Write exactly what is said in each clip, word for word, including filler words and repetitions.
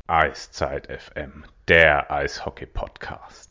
Eiszeit F M, der Eishockey-Podcast.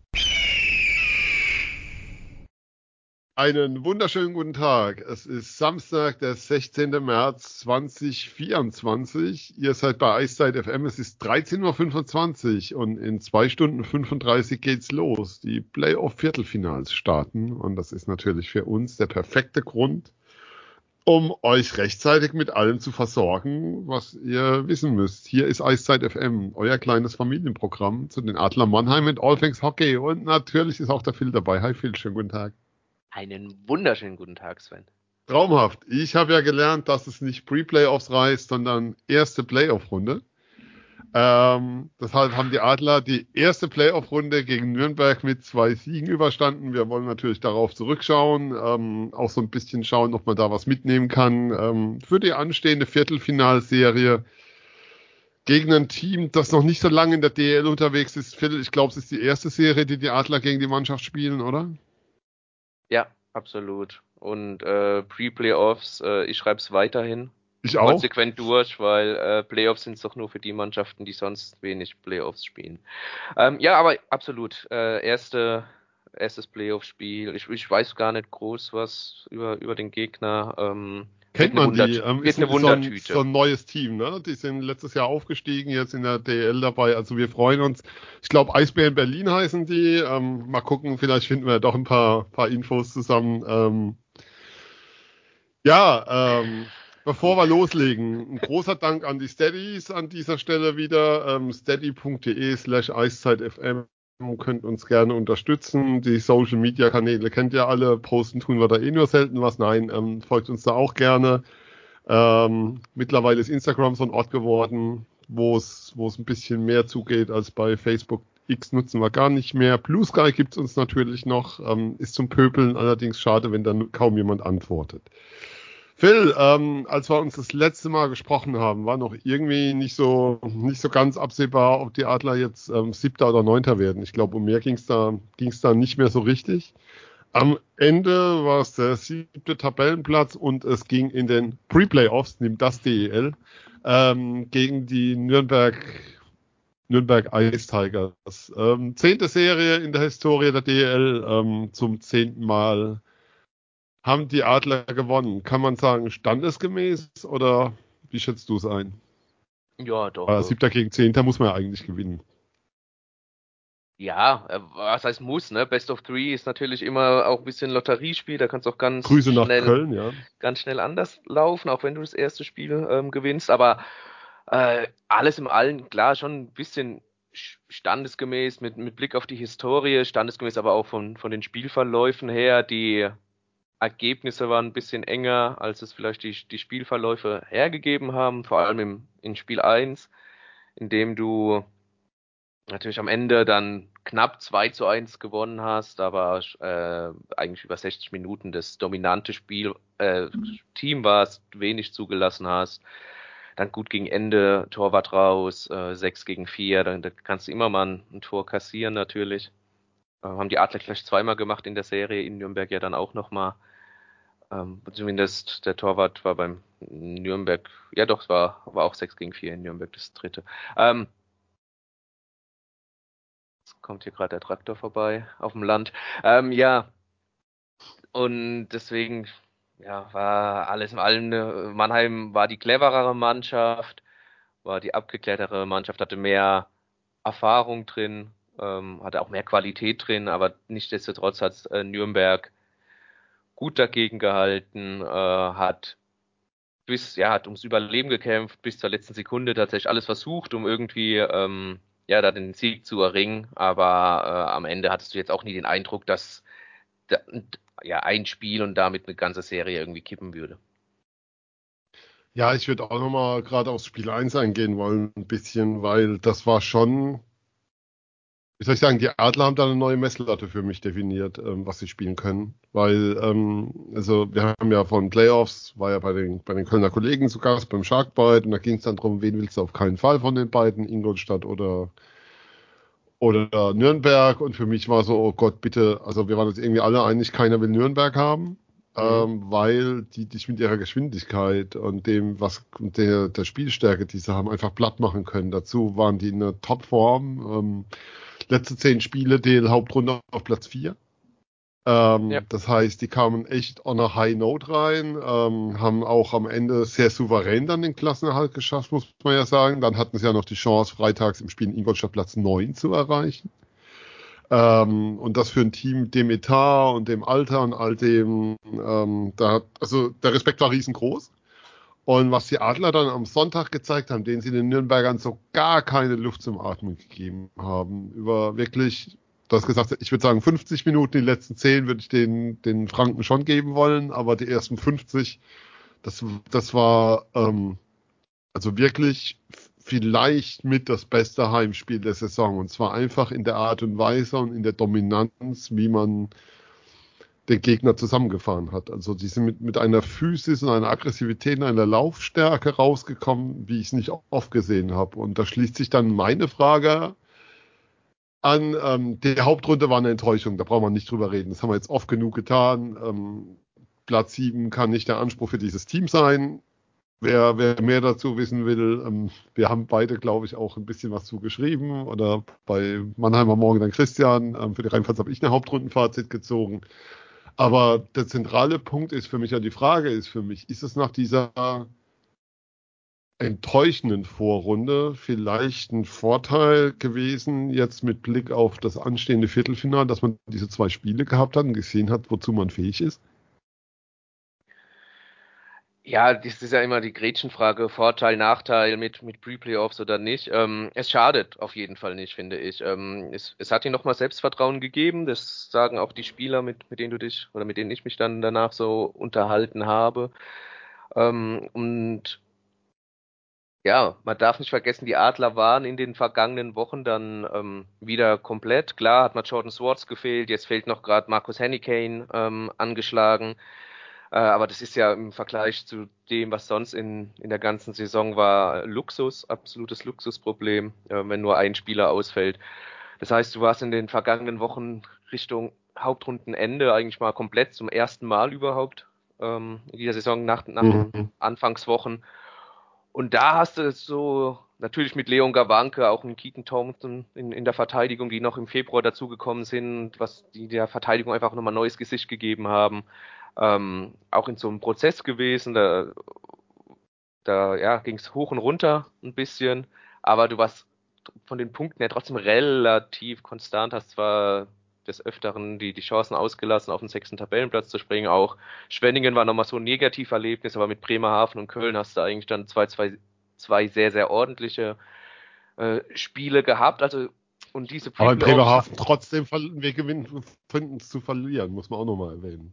Einen wunderschönen guten Tag. Es ist Samstag, der sechzehnten März zweitausendvierundzwanzig. Ihr seid bei Eiszeit F M. Es ist dreizehn Uhr fünfundzwanzig und in zwei Stunden fünfunddreißig geht's los. Die Playoff-Viertelfinals starten und das ist natürlich für uns der perfekte Grund, um euch rechtzeitig mit allem zu versorgen, was ihr wissen müsst. Hier ist Eiszeit F M, euer kleines Familienprogramm zu den Adler Mannheim und All Things Hockey. Und natürlich ist auch der Phil dabei. Hi Phil, schönen guten Tag. Einen wunderschönen guten Tag, Sven. Traumhaft. Ich habe ja gelernt, dass es nicht Pre-Playoffs reißt, sondern erste Playoff-Runde. Ähm, deshalb haben die Adler die erste Playoff-Runde gegen Nürnberg mit zwei Siegen überstanden. Wir wollen natürlich darauf zurückschauen, ähm, auch so ein bisschen schauen, ob man da was mitnehmen kann ähm, für die anstehende Viertelfinalserie gegen ein Team, das noch nicht so lange in der D L unterwegs ist. Phil, ich glaube, es ist die erste Serie, die die Adler gegen die Mannschaft spielen, oder? Ja, absolut. Und äh, Pre-Playoffs, äh, ich schreibe es weiterhin. Ich auch. Konsequent durch, weil äh, Playoffs sind es doch nur für die Mannschaften, die sonst wenig Playoffs spielen. Ähm, ja, aber absolut. Äh, erste, erstes Playoff-Spiel. Ich, ich weiß gar nicht groß was über, über den Gegner. Ähm, Kennt man die? Ähm, wird ist, eine ist, so ein, Wundertüte. so ein neues Team, ne? Die sind letztes Jahr aufgestiegen, jetzt in der D L dabei. Also wir freuen uns. Ich glaube, Eisbären Berlin heißen die. Ähm, mal gucken, vielleicht finden wir doch ein paar, paar Infos zusammen. Ähm, ja, ähm, bevor wir loslegen, ein großer Dank an die Steadies an dieser Stelle wieder. Ähm, steady.de slash eiszeitfm. Könnt uns gerne unterstützen. Die Social Media Kanäle kennt ihr alle. Posten tun wir da eh nur selten was. Nein, ähm, folgt uns da auch gerne. Ähm, mittlerweile ist Instagram so ein Ort geworden, wo es wo es ein bisschen mehr zugeht als bei Facebook. X nutzen wir gar nicht mehr. Blue Sky gibt's uns natürlich noch. Ähm, ist zum Pöbeln allerdings schade, wenn dann kaum jemand antwortet. Phil, ähm, als wir uns das letzte Mal gesprochen haben, war noch irgendwie nicht so nicht so ganz absehbar, ob die Adler jetzt ähm, Siebter oder Neunter werden. Ich glaube, um mehr ging's da ging's da nicht mehr so richtig. Am Ende war es der siebte Tabellenplatz und es ging in den Pre-Playoffs, nimmt das D E L, ähm, gegen die Nürnberg Nürnberg Ice Tigers. Ähm, zehnte Serie in der Historie der D E L, ähm, zum zehnten Mal haben die Adler gewonnen. Kann man sagen, standesgemäß oder wie schätzt du es ein? Ja, doch. Äh, Siebter gegen Zehnter muss man ja eigentlich gewinnen. Ja, äh, was heißt muss, ne? Best of Three ist natürlich immer auch ein bisschen Lotteriespiel, da kannst du auch ganz Grüße nach schnell, Köln, ja. ganz schnell anders laufen, auch wenn du das erste Spiel ähm, gewinnst. Aber äh, alles im Allen, klar, schon ein bisschen sch- standesgemäß, mit, mit Blick auf die Historie, standesgemäß aber auch von, von den Spielverläufen her. Die Ergebnisse waren ein bisschen enger, als es vielleicht die, die Spielverläufe hergegeben haben, vor allem im, in Spiel eins, in dem du natürlich am Ende dann knapp zwei zu eins gewonnen hast, aber äh, eigentlich über sechzig Minuten das dominante Spiel, äh, Team warst, wenig zugelassen hast. Dann gut gegen Ende, Torwart raus, äh, sechs gegen vier, dann, dann kannst du immer mal ein, ein Tor kassieren natürlich. Äh, haben die Adler gleich zweimal gemacht in der Serie, in Nürnberg ja dann auch nochmal. Ähm, zumindest der Torwart war beim Nürnberg, ja doch, es war, war auch sechs gegen vier in Nürnberg, das dritte. Ähm, Kommt hier gerade der Traktor vorbei auf dem Land. Ähm, ja, und deswegen ja, war alles in allem, äh, Mannheim war die cleverere Mannschaft, war die abgeklärtere Mannschaft, hatte mehr Erfahrung drin, ähm, hatte auch mehr Qualität drin, aber nichtsdestotrotz hat äh, Nürnberg gut dagegen gehalten, äh, hat bis, ja, hat ums Überleben gekämpft, bis zur letzten Sekunde tatsächlich alles versucht, um irgendwie, ähm, ja, da den Sieg zu erringen. Aber äh, am Ende hattest du jetzt auch nie den Eindruck, dass da, ja, ein Spiel und damit eine ganze Serie irgendwie kippen würde. Ja, ich würde auch nochmal gerade aufs Spiel eins eingehen wollen, ein bisschen, weil das war schon, wie soll ich sagen, die Adler haben da eine neue Messlatte für mich definiert, ähm, was sie spielen können. Weil, ähm, also wir haben ja von Playoffs, war ja bei den, bei den Kölner Kollegen zu Gast beim Sharkbite und da ging es dann darum, wen willst du auf keinen Fall von den beiden, Ingolstadt oder, oder Nürnberg. Und für mich war so, oh Gott, bitte, also wir waren uns irgendwie alle einig, keiner will Nürnberg haben. ähm, weil die dich mit ihrer Geschwindigkeit und dem, was der, der Spielstärke, die sie haben, einfach platt machen können. Dazu waren die in einer Topform. Ähm, letzte zehn Spiele, D L Hauptrunde auf Platz vier. Ähm, Ja. Das heißt, die kamen echt on a high note rein, ähm, haben auch am Ende sehr souverän dann den Klassenerhalt geschafft, muss man ja sagen. Dann hatten sie ja noch die Chance, freitags im Spiel in Ingolstadt Platz neun zu erreichen. Ähm, und das für ein Team mit dem Etat und dem Alter und all dem, ähm, da, also der Respekt war riesengroß. Und was die Adler dann am Sonntag gezeigt haben, denen sie den Nürnbergern so gar keine Luft zum Atmen gegeben haben, über wirklich, du hast gesagt, ich würde sagen fünfzig Minuten, die letzten zehn würde ich den, den Franken schon geben wollen, aber die ersten fünfzig, das, das war ähm, also wirklich vielleicht mit das beste Heimspiel der Saison. Und zwar einfach in der Art und Weise und in der Dominanz, wie man den Gegner zusammengefahren hat. Also die sind mit, mit einer Physis und einer Aggressivität und einer Laufstärke rausgekommen, wie ich es nicht oft gesehen habe. Und da schließt sich dann meine Frage an. Ähm, die Hauptrunde war eine Enttäuschung, da braucht man nicht drüber reden. Das haben wir jetzt oft genug getan. Ähm, Platz sieben kann nicht der Anspruch für dieses Team sein. Wer, wer mehr dazu wissen will, ähm, wir haben beide, glaube ich, auch ein bisschen was zugeschrieben. Oder bei Mannheimer Morgen dann Christian. Ähm, für die Rheinpfalz habe ich eine Hauptrundenfazit gezogen. Aber der zentrale Punkt ist für mich ja die Frage, ist für mich, ist es nach dieser enttäuschenden Vorrunde vielleicht ein Vorteil gewesen, jetzt mit Blick auf das anstehende Viertelfinale, dass man diese zwei Spiele gehabt hat und gesehen hat, wozu man fähig ist? Ja, das ist ja immer die Gretchenfrage, Vorteil, Nachteil mit, mit Pre-Playoffs oder nicht. Ähm, es schadet auf jeden Fall nicht, finde ich. Ähm, es, es hat ihnen nochmal Selbstvertrauen gegeben, das sagen auch die Spieler, mit, mit denen du dich oder mit denen ich mich dann danach so unterhalten habe. Ähm, und ja, man darf nicht vergessen, die Adler waren in den vergangenen Wochen dann ähm, wieder komplett. Klar hat mal Jordan Swartz gefehlt, jetzt fehlt noch gerade Marcus Hennigane ähm, angeschlagen. Äh, aber das ist ja im Vergleich zu dem, was sonst in, in der ganzen Saison war, Luxus, absolutes Luxusproblem, äh, wenn nur ein Spieler ausfällt. Das heißt, du warst in den vergangenen Wochen Richtung Hauptrundenende eigentlich mal komplett zum ersten Mal überhaupt ähm, in dieser Saison nach, nach den Mhm. Anfangswochen. Und da hast du es so, natürlich mit Leon Gawanke, auch einen Keaton Thompson in, in der Verteidigung, die noch im Februar dazugekommen sind, was die der Verteidigung einfach nochmal neues Gesicht gegeben haben. Ähm, auch in so einem Prozess gewesen, da, da ja, ging es hoch und runter ein bisschen, aber du warst von den Punkten her trotzdem relativ konstant, hast zwar des Öfteren die, die Chancen ausgelassen, auf den sechsten Tabellenplatz zu springen. Auch Schwenningen war nochmal so ein Negativerlebnis, aber mit Bremerhaven und Köln hast du eigentlich dann zwei, zwei, zwei sehr, sehr ordentliche äh, Spiele gehabt. Also, und diese Aber in Pre-Playoffs, Bremerhaven trotzdem einen Weg gewinnen, finden es zu verlieren, muss man auch nochmal erwähnen.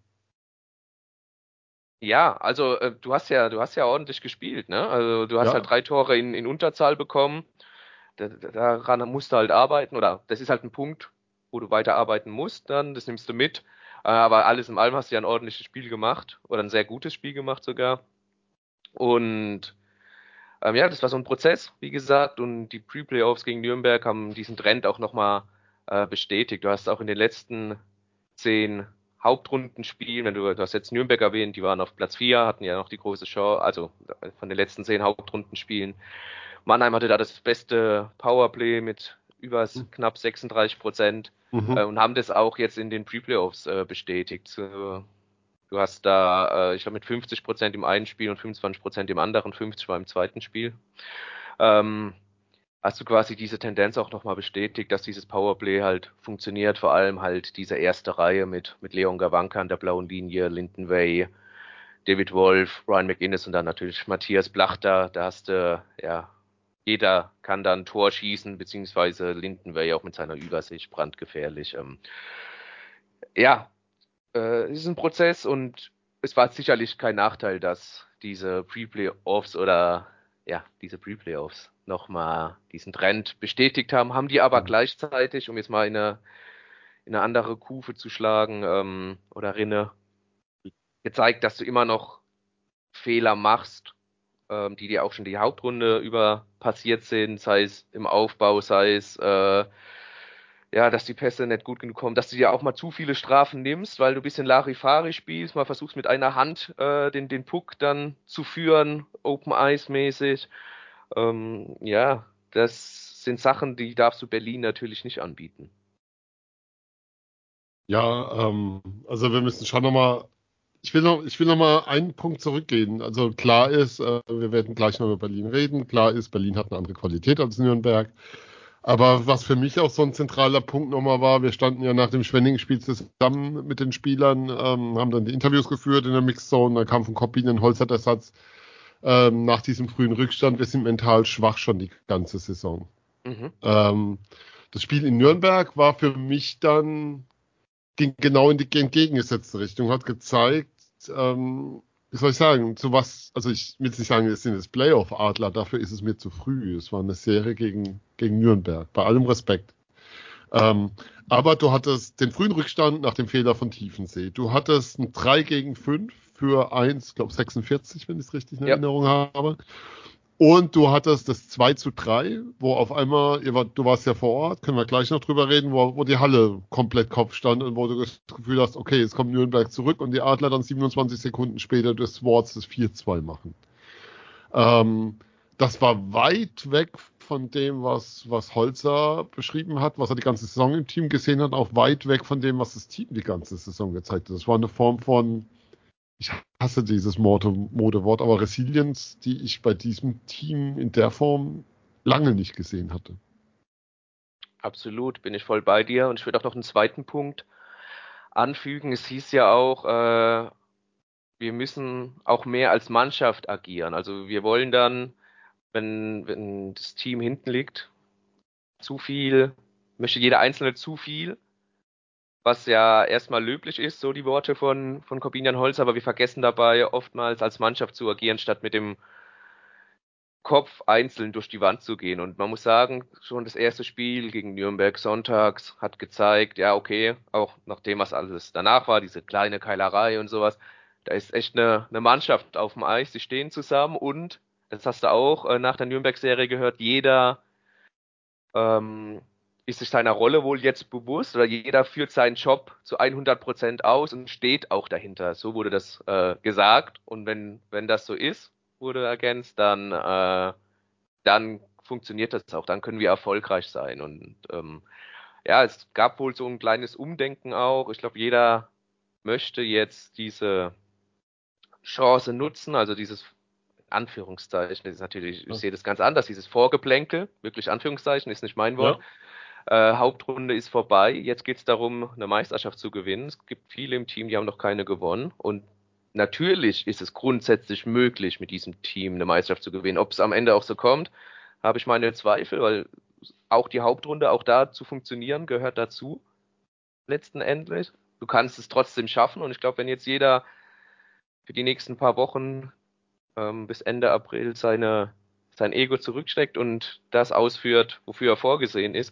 ja, also äh, du hast ja, du hast ja ordentlich gespielt, ne? Also du hast halt Ja, drei Tore in, in Unterzahl bekommen. Da, da- daran musst du halt arbeiten, oder das ist halt ein Punkt, wo du weiter arbeiten musst dann, das nimmst du mit. Äh, aber alles in allem hast du ja ein ordentliches Spiel gemacht, oder ein sehr gutes Spiel gemacht sogar. Und ähm, ja, das war so ein Prozess, wie gesagt, und die Pre-Playoffs gegen Nürnberg haben diesen Trend auch nochmal äh, bestätigt. Du hast auch in den letzten zehn Hauptrundenspielen, wenn du, du hast jetzt Nürnberg erwähnt, die waren auf Platz vier, hatten ja noch die große Chance, also von den letzten zehn Hauptrundenspielen. Mannheim hatte da das beste Powerplay mit über knapp sechsunddreißig Prozent äh, mhm. und haben das auch jetzt in den Pre-Playoffs äh, bestätigt. Äh, du hast da, äh, ich glaube, mit fünfzig Prozent im einen Spiel und fünfundzwanzig Prozent im anderen, fünfzig war im zweiten Spiel. Ähm, hast du quasi diese Tendenz auch nochmal bestätigt, dass dieses Powerplay halt funktioniert, vor allem halt diese erste Reihe mit, mit Leon Gawanka an der blauen Linie, Linden Way, David Wolf, Ryan McInnes und dann natürlich Matthias Blachter, da hast du, ja, jeder kann dann ein Tor schießen, beziehungsweise Linden Way auch mit seiner Übersicht brandgefährlich. Ähm, ja, äh, es ist ein Prozess und es war sicherlich kein Nachteil, dass diese Pre-Playoffs oder ja, diese Pre-Playoffs nochmal diesen Trend bestätigt haben, haben die aber Mhm. gleichzeitig, um jetzt mal in eine, in eine andere Kufe zu schlagen ähm, oder Rinne, gezeigt, dass du immer noch Fehler machst, ähm, die dir auch schon die Hauptrunde über passiert sind, sei es im Aufbau, sei es äh, ja, dass die Pässe nicht gut genug kommen, dass du dir auch mal zu viele Strafen nimmst, weil du ein bisschen Larifari spielst, mal versuchst mit einer Hand äh, den, den Puck dann zu führen, Open Ice mäßig. Ähm, ja, das sind Sachen, die darfst du Berlin natürlich nicht anbieten. Ja, ähm, also wir müssen schon nochmal, ich will noch, ich will noch mal einen Punkt zurückgehen. Also klar ist, äh, wir werden gleich noch über Berlin reden. Klar ist, Berlin hat eine andere Qualität als Nürnberg. Aber was für mich auch so ein zentraler Punkt nochmal war, wir standen ja nach dem Schwenningen-Spiel zusammen mit den Spielern, ähm, haben dann die Interviews geführt in der Mixzone, da kam von Koppin ein Holzert-Ersatz ähm, nach diesem frühen Rückstand. Wir sind mental schwach schon die ganze Saison. Mhm. Ähm, das Spiel in Nürnberg war für mich dann, ging genau in die entgegengesetzte Richtung, hat gezeigt, ähm, wie soll ich sagen, zu was, also ich will jetzt nicht sagen, es sind jetzt Playoff-Adler, dafür ist es mir zu früh. Es war eine Serie gegen, gegen Nürnberg, bei allem Respekt. Ähm, aber du hattest den frühen Rückstand nach dem Fehler von Tiefensee. Du hattest ein drei gegen fünf für eins, ich glaube sechsundvierzig, wenn ich es richtig in Ja. Erinnerung habe. Und du hattest das zwei zu drei, wo auf einmal, ihr war, du warst ja vor Ort, können wir gleich noch drüber reden, wo, wo die Halle komplett Kopf stand und wo du das Gefühl hast, okay, jetzt kommt Nürnberg zurück und die Adler dann siebenundzwanzig Sekunden später durch Swartz das vier zwei machen. Ähm, das war weit weg von dem, was, was Holzer beschrieben hat, was er die ganze Saison im Team gesehen hat, auch weit weg von dem, was das Team die ganze Saison gezeigt hat. Das war eine Form von, ich hasse dieses Mode, Modewort, aber Resilienz, die ich bei diesem Team in der Form lange nicht gesehen hatte. Absolut, bin ich voll bei dir. Und ich würde auch noch einen zweiten Punkt anfügen. Es hieß ja auch, äh, wir müssen auch mehr als Mannschaft agieren. Also wir wollen dann, wenn, wenn das Team hinten liegt, zu viel, möchte jeder Einzelne zu viel, was ja erstmal löblich ist, so die Worte von, von Corbinian Holz, aber wir vergessen dabei oftmals als Mannschaft zu agieren, statt mit dem Kopf einzeln durch die Wand zu gehen. Und man muss sagen, schon das erste Spiel gegen Nürnberg sonntags hat gezeigt, ja, okay, auch nachdem was alles danach war, diese kleine Keilerei und sowas, da ist echt eine, eine Mannschaft auf dem Eis, die stehen zusammen und, das hast du auch äh, nach der Nürnberg-Serie gehört, jeder ähm, ist sich seiner Rolle wohl jetzt bewusst oder jeder führt seinen Job zu hundert Prozent aus und steht auch dahinter. So wurde das äh, gesagt. Und wenn, wenn das so ist, wurde ergänzt, dann, äh, dann funktioniert das auch. Dann können wir erfolgreich sein. Und ähm, ja, es gab wohl so ein kleines Umdenken auch. Ich glaube, jeder möchte jetzt diese Chance nutzen, also dieses Anführungszeichen, das ist natürlich, ich sehe das ganz anders, dieses Vorgeplänkel, wirklich Anführungszeichen, ist nicht mein Wort. Ja. Äh, Hauptrunde ist vorbei. Jetzt geht es darum, eine Meisterschaft zu gewinnen. Es gibt viele im Team, die haben noch keine gewonnen. Und natürlich ist es grundsätzlich möglich, mit diesem Team eine Meisterschaft zu gewinnen. Ob es am Ende auch so kommt, habe ich meine Zweifel, weil auch die Hauptrunde, auch da zu funktionieren, gehört dazu. Letzten Endes. Du kannst es trotzdem schaffen. Und ich glaube, wenn jetzt jeder für die nächsten paar Wochen ähm, bis Ende April seine, sein Ego zurücksteckt und das ausführt, wofür er vorgesehen ist,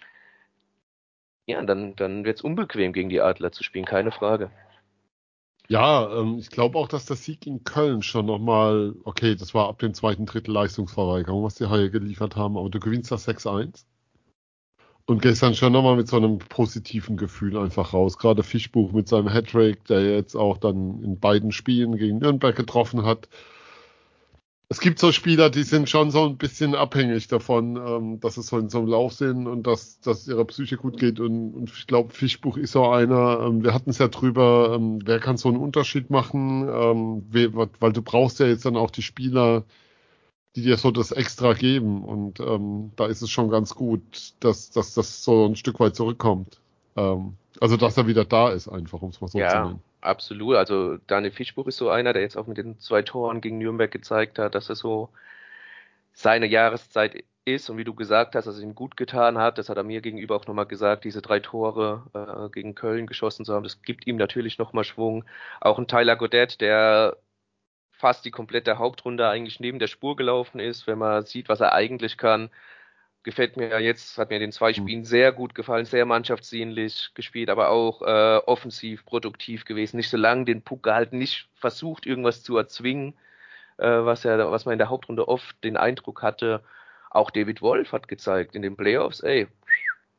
ja, dann, dann wird es unbequem, gegen die Adler zu spielen, keine Frage. Ja, ähm, ich glaube auch, dass der Sieg in Köln schon nochmal, okay, das war ab dem zweiten Drittel Leistungsverweigerung, was die Haie geliefert haben, aber du gewinnst das sechs eins und gehst dann schon nochmal mit so einem positiven Gefühl einfach raus. Gerade Fischbuch mit seinem Hattrick, der jetzt auch dann in beiden Spielen gegen Nürnberg getroffen hat. Es gibt so Spieler, die sind schon so ein bisschen abhängig davon, ähm, dass es so in so einem Lauf sind und dass, dass ihrer Psyche gut geht. Und, und ich glaube, Fischbuch ist so einer, ähm, wir hatten es ja drüber, ähm, wer kann so einen Unterschied machen, ähm, we, weil du brauchst ja jetzt dann auch die Spieler, die dir so das Extra geben. Und ähm, da ist es schon ganz gut, dass, dass das so ein Stück weit zurückkommt. Ähm, also, dass er wieder da ist, einfach, um es mal so zu Ja, nennen. absolut. Also Daniel Fischbuch ist so einer, der jetzt auch mit den zwei Toren gegen Nürnberg gezeigt hat, dass er so seine Jahreszeit ist und wie du gesagt hast, dass es ihm gut getan hat, das hat er mir gegenüber auch nochmal gesagt, diese drei Tore äh, gegen Köln geschossen zu haben, das gibt ihm natürlich nochmal Schwung. Auch ein Tyler Godet, der fast die komplette Hauptrunde eigentlich neben der Spur gelaufen ist, wenn man sieht, was er eigentlich kann. Gefällt mir ja jetzt, hat mir in den zwei Hm. Spielen sehr gut gefallen, sehr mannschaftsdienlich gespielt, aber auch äh, offensiv, produktiv gewesen, nicht so lange den Puck gehalten, nicht versucht, irgendwas zu erzwingen, äh, was ja, was man in der Hauptrunde oft den Eindruck hatte. Auch David Wolf hat gezeigt in den Playoffs, ey,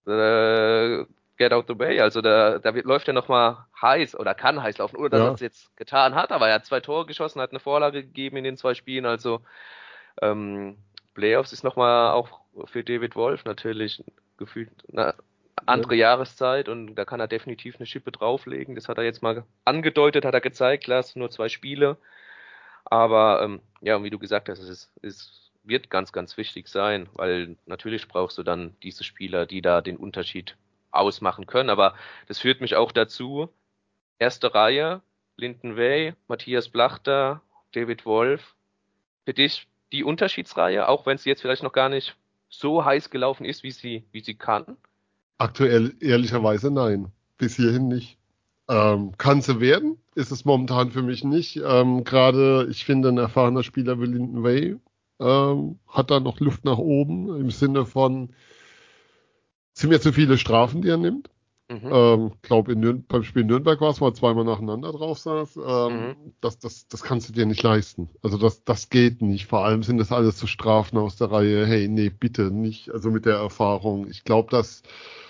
äh, get out the way. Also da, da wird, läuft er nochmal heiß oder kann heiß laufen, oder dass Ja. er es jetzt getan hat, aber er hat zwei Tore geschossen, hat eine Vorlage gegeben in den zwei Spielen. Also ähm, Playoffs ist nochmal auch für David Wolf natürlich gefühlt eine andere Jahreszeit, und da kann er definitiv eine Schippe drauflegen. Das hat er jetzt mal angedeutet, hat er gezeigt, klar, es sind nur zwei Spiele. Aber ähm, ja, und wie du gesagt hast, es, ist, es wird ganz, ganz wichtig sein, weil natürlich brauchst du dann diese Spieler, die da den Unterschied ausmachen können. Aber das führt mich auch dazu, erste Reihe, Linden Way, Matthias Blachter, David Wolf. Für dich die Unterschiedsreihe, auch wenn es jetzt vielleicht noch gar nicht so heiß gelaufen ist, wie sie, wie sie kann? Aktuell ehrlicherweise nein. Bis hierhin nicht. Ähm, kann sie werden, ist es momentan für mich nicht. Ähm, Gerade, ich finde, ein erfahrener Spieler wie Linden Way ähm, hat da noch Luft nach oben im Sinne von, sind mir zu viele Strafen, die er nimmt. Mhm. Ähm, glaube in Nürn- beim Spiel Nürnberg war es, wo er zweimal nacheinander drauf saß. Ähm, Mhm. das, das, das kannst du dir nicht leisten. Also das, das geht nicht. Vor allem sind das alles so Strafen aus der Reihe. Hey, nee, bitte nicht. Also mit der Erfahrung. Ich glaube, dass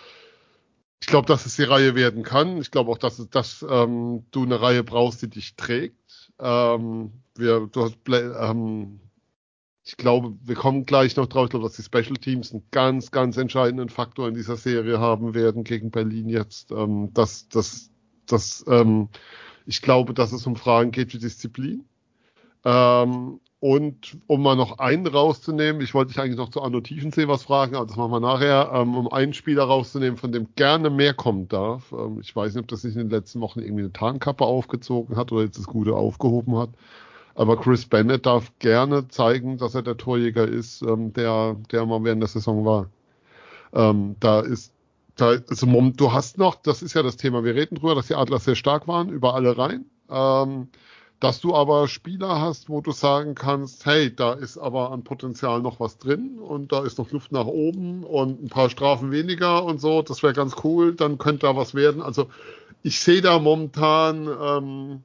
ich glaube, dass es die Reihe werden kann. Ich glaube auch, dass, es, dass ähm, du eine Reihe brauchst, die dich trägt. Ähm, wir, du hast, Bla- ähm, ich glaube, wir kommen gleich noch drauf, ich glaube, dass die Special Teams einen ganz, ganz entscheidenden Faktor in dieser Serie haben werden gegen Berlin jetzt. Ähm, dass, dass, dass, ähm, ich glaube, dass es um Fragen geht wie Disziplin. Ähm, und um mal noch einen rauszunehmen, ich wollte dich eigentlich noch zu Arno Tiefensee was fragen, aber das machen wir nachher, ähm, um einen Spieler rauszunehmen, von dem gerne mehr kommen darf. Ähm, ich weiß nicht, ob das sich in den letzten Wochen irgendwie eine Tarnkappe aufgezogen hat oder jetzt das Gute aufgehoben hat. Aber Chris Bennett darf gerne zeigen, dass er der Torjäger ist, ähm, der, der mal während der Saison war. Ähm, da ist, da, also Mom, du hast noch, das ist ja das Thema, wir reden drüber, dass die Adler sehr stark waren, über alle rein. Ähm, dass du aber Spieler hast, wo du sagen kannst, hey, da ist aber an Potenzial noch was drin und da ist noch Luft nach oben und ein paar Strafen weniger und so, das wäre ganz cool, dann könnte da was werden. Also ich sehe da momentan, ähm,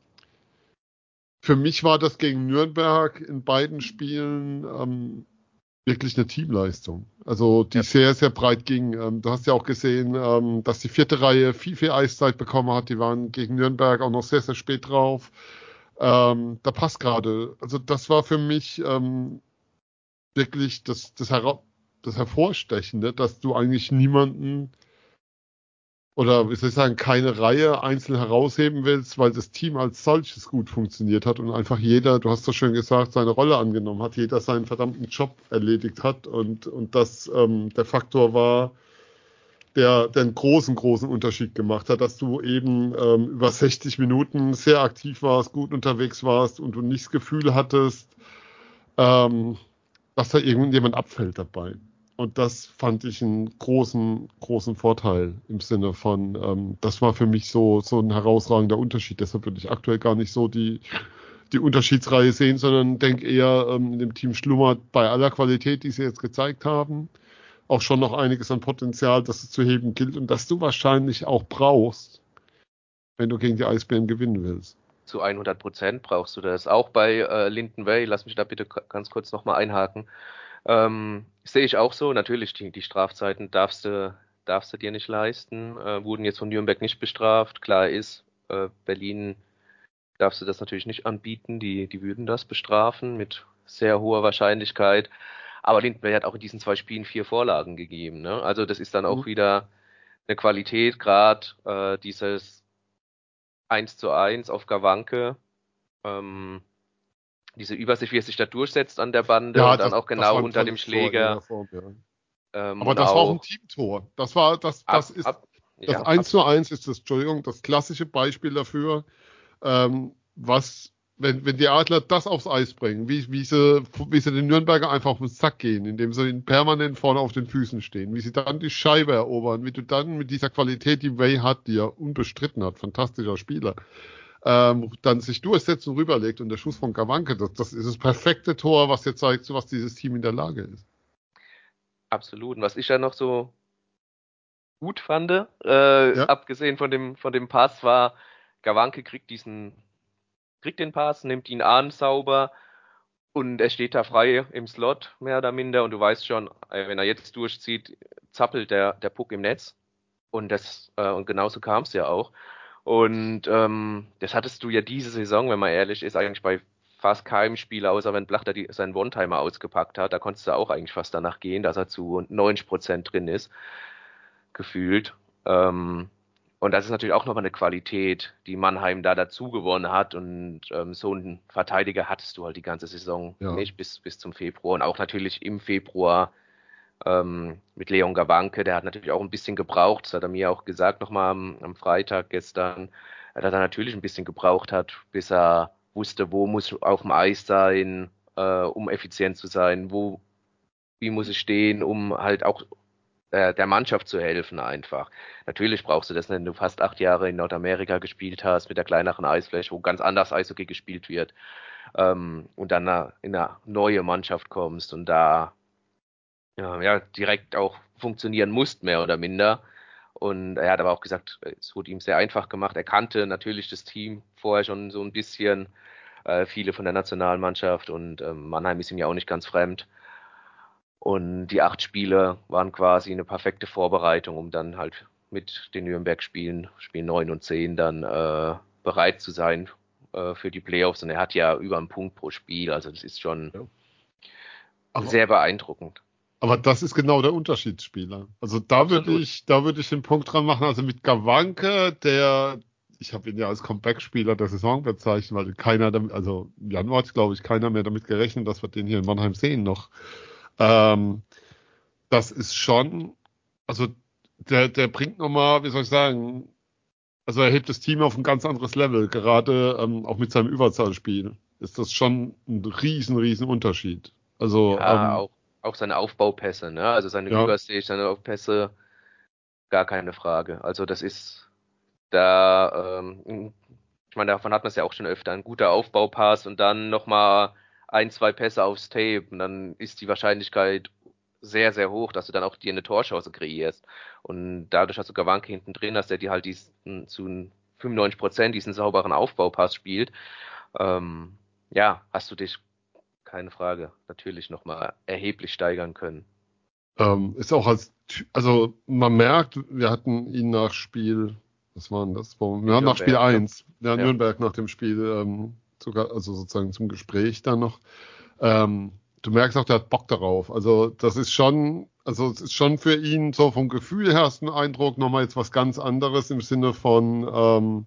für mich war das gegen Nürnberg in beiden Spielen ähm, wirklich eine Teamleistung. Also die Ja. sehr, sehr breit ging. Ähm, du hast ja auch gesehen, ähm, dass die vierte Reihe viel, viel Eiszeit bekommen hat. Die waren gegen Nürnberg auch noch sehr, sehr spät drauf. Ähm, da passt gerade. Also das war für mich ähm, wirklich das, das, Hera das Hervorstechende, dass du eigentlich niemanden oder wie soll ich sagen, keine Reihe einzeln herausheben willst, weil das Team als solches gut funktioniert hat und einfach jeder, du hast das schön gesagt, seine Rolle angenommen hat, jeder seinen verdammten Job erledigt hat und, und das ähm, der Faktor war, der, der einen großen, großen Unterschied gemacht hat, dass du eben ähm, über sechzig Minuten sehr aktiv warst, gut unterwegs warst und du nicht das Gefühl hattest, ähm, dass da irgendjemand abfällt dabei. Und das fand ich einen großen, großen Vorteil im Sinne von, ähm, das war für mich so, so ein herausragender Unterschied. Deshalb würde ich aktuell gar nicht so die, die Unterschiedsreihe sehen, sondern denke eher, ähm, in dem Team schlummert bei aller Qualität, die sie jetzt gezeigt haben, auch schon noch einiges an Potenzial, das es zu heben gilt und das du wahrscheinlich auch brauchst, wenn du gegen die Eisbären gewinnen willst. Zu hundert Prozent brauchst du das. Auch bei äh, Linden Way, lass mich da bitte k- ganz kurz nochmal einhaken. Ähm, sehe ich auch so. Natürlich, die, die Strafzeiten darfst du, darfst du dir nicht leisten. Äh, wurden jetzt von Nürnberg nicht bestraft. Klar ist, äh, Berlin darfst du das natürlich nicht anbieten. Die, die würden das bestrafen mit sehr hoher Wahrscheinlichkeit. Aber Lindenberg hat auch in diesen zwei Spielen vier Vorlagen gegeben. Ne? Also das ist dann auch Mhm. wieder eine Qualität, gerade äh, dieses eins zu eins auf Gawanke. Ähm, diese Übersicht, wie er sich da durchsetzt an der Bande Ja, und dann das, auch das genau war ein unter dem tolles Tor in Schläger. jeder Form, ja. Ähm, Aber und das war auch ein auch Teamtor. Das war, das, das ab, ist, ab, das ja, eins ab, zu eins ist das, Entschuldigung, das klassische Beispiel dafür, ähm, was, wenn, wenn die Adler das aufs Eis bringen, wie, wie sie, wie sie den Nürnberger einfach auf den Sack gehen, indem sie ihn permanent vorne auf den Füßen stehen, wie sie dann die Scheibe erobern, wie du dann mit dieser Qualität, die Way hat, die er unbestritten hat, fantastischer Spieler, ähm, dann sich durchsetzt und rüberlegt und der Schuss von Gawanke, das, das ist das perfekte Tor, was dir zeigt, zu was dieses Team in der Lage ist. absolut. Und was ich ja noch so gut fand, äh, Ja, abgesehen von dem, von dem Pass, war, Gawanke kriegt diesen, kriegt den Pass, nimmt ihn an, sauber Und er steht da frei im Slot, mehr oder minder. Und du weißt schon, wenn er jetzt durchzieht, zappelt der, der Puck im Netz. Und das, äh, und genauso kam es ja auch. Und ähm, das hattest du ja diese Saison, wenn man ehrlich ist, eigentlich bei fast keinem Spieler, außer wenn Blachter die, seinen One-Timer ausgepackt hat. Da konntest du auch eigentlich fast danach gehen, dass er zu neunzig Prozent drin ist, gefühlt. Ähm, und das ist natürlich auch nochmal eine Qualität, die Mannheim da dazu gewonnen hat. Und ähm, so einen Verteidiger hattest du halt die ganze Saison Ja. nicht bis, bis zum Februar. Und auch natürlich im Februar ähm, mit Leon Gawanke, der hat natürlich auch ein bisschen gebraucht. Das hat er mir auch gesagt nochmal am, am Freitag gestern, dass er natürlich ein bisschen gebraucht hat, bis er wusste, wo muss auf dem Eis sein, äh, um effizient zu sein, wo, wie muss es stehen, um halt auch äh, der Mannschaft zu helfen einfach. Natürlich brauchst du das, wenn du fast acht Jahre in Nordamerika gespielt hast, mit der kleineren Eisfläche, wo ganz anders Eishockey gespielt wird, ähm, und dann in eine neue Mannschaft kommst und da ja, ja, direkt auch funktionieren musst, mehr oder minder. Und er hat aber auch gesagt, es wurde ihm sehr einfach gemacht. Er kannte natürlich das Team vorher schon so ein bisschen, äh, viele von der Nationalmannschaft und ähm, Mannheim ist ihm ja auch nicht ganz fremd. Und die acht Spiele waren quasi eine perfekte Vorbereitung, um dann halt mit den Nürnberg-Spielen, Spiel neun und zehn, dann äh, bereit zu sein äh, für die Playoffs. Und er hat ja über einen Punkt pro Spiel, also das ist schon Ja. Aber, sehr beeindruckend. aber das ist genau der Unterschiedsspieler. Also da würde Absolut. ich, da würde ich den Punkt dran machen. Also mit Gawanke, der, ich habe ihn ja als Comeback-Spieler der Saison bezeichnet, weil keiner damit, also im Januar hat, glaube ich, keiner mehr damit gerechnet, dass wir den hier in Mannheim sehen noch. Ähm, das ist schon, also der, der bringt nochmal, wie soll ich sagen, also er hebt das Team auf ein ganz anderes Level. Gerade ähm, auch mit seinem Überzahlspiel ist das schon ein riesen, riesen Unterschied. Also, Ja, ähm, auch, auch seine Aufbaupässe, ne? Also seine ja, Überstage, seine Aufpässe, gar keine Frage. Also das ist da, ähm, ich meine, davon hat man es ja auch schon öfter, ein guter Aufbaupass und dann nochmal ein, zwei Pässe aufs Tape und dann ist die Wahrscheinlichkeit sehr, sehr hoch, dass du dann auch dir eine Torchance kreierst. Und dadurch hast du Gawanke hinten drin, dass der dir halt diesen zu fünfundneunzig Prozent diesen sauberen Aufbaupass spielt. Ähm, ja, hast du dich, keine Frage, natürlich nochmal erheblich steigern können. ähm, ist auch als, Ty- also man merkt, wir hatten ihn nach Spiel, was war denn das? Wo- In Ja, nach Spiel Nürnberg, ne? eins, ja, Ja. Nürnberg nach dem Spiel, ähm, sogar, also sozusagen zum Gespräch dann noch. Ähm, du merkst auch, der hat Bock darauf. Also das ist schon, also es ist schon für ihn so vom Gefühl her ist ein Eindruck nochmal jetzt was ganz anderes im Sinne von, ähm,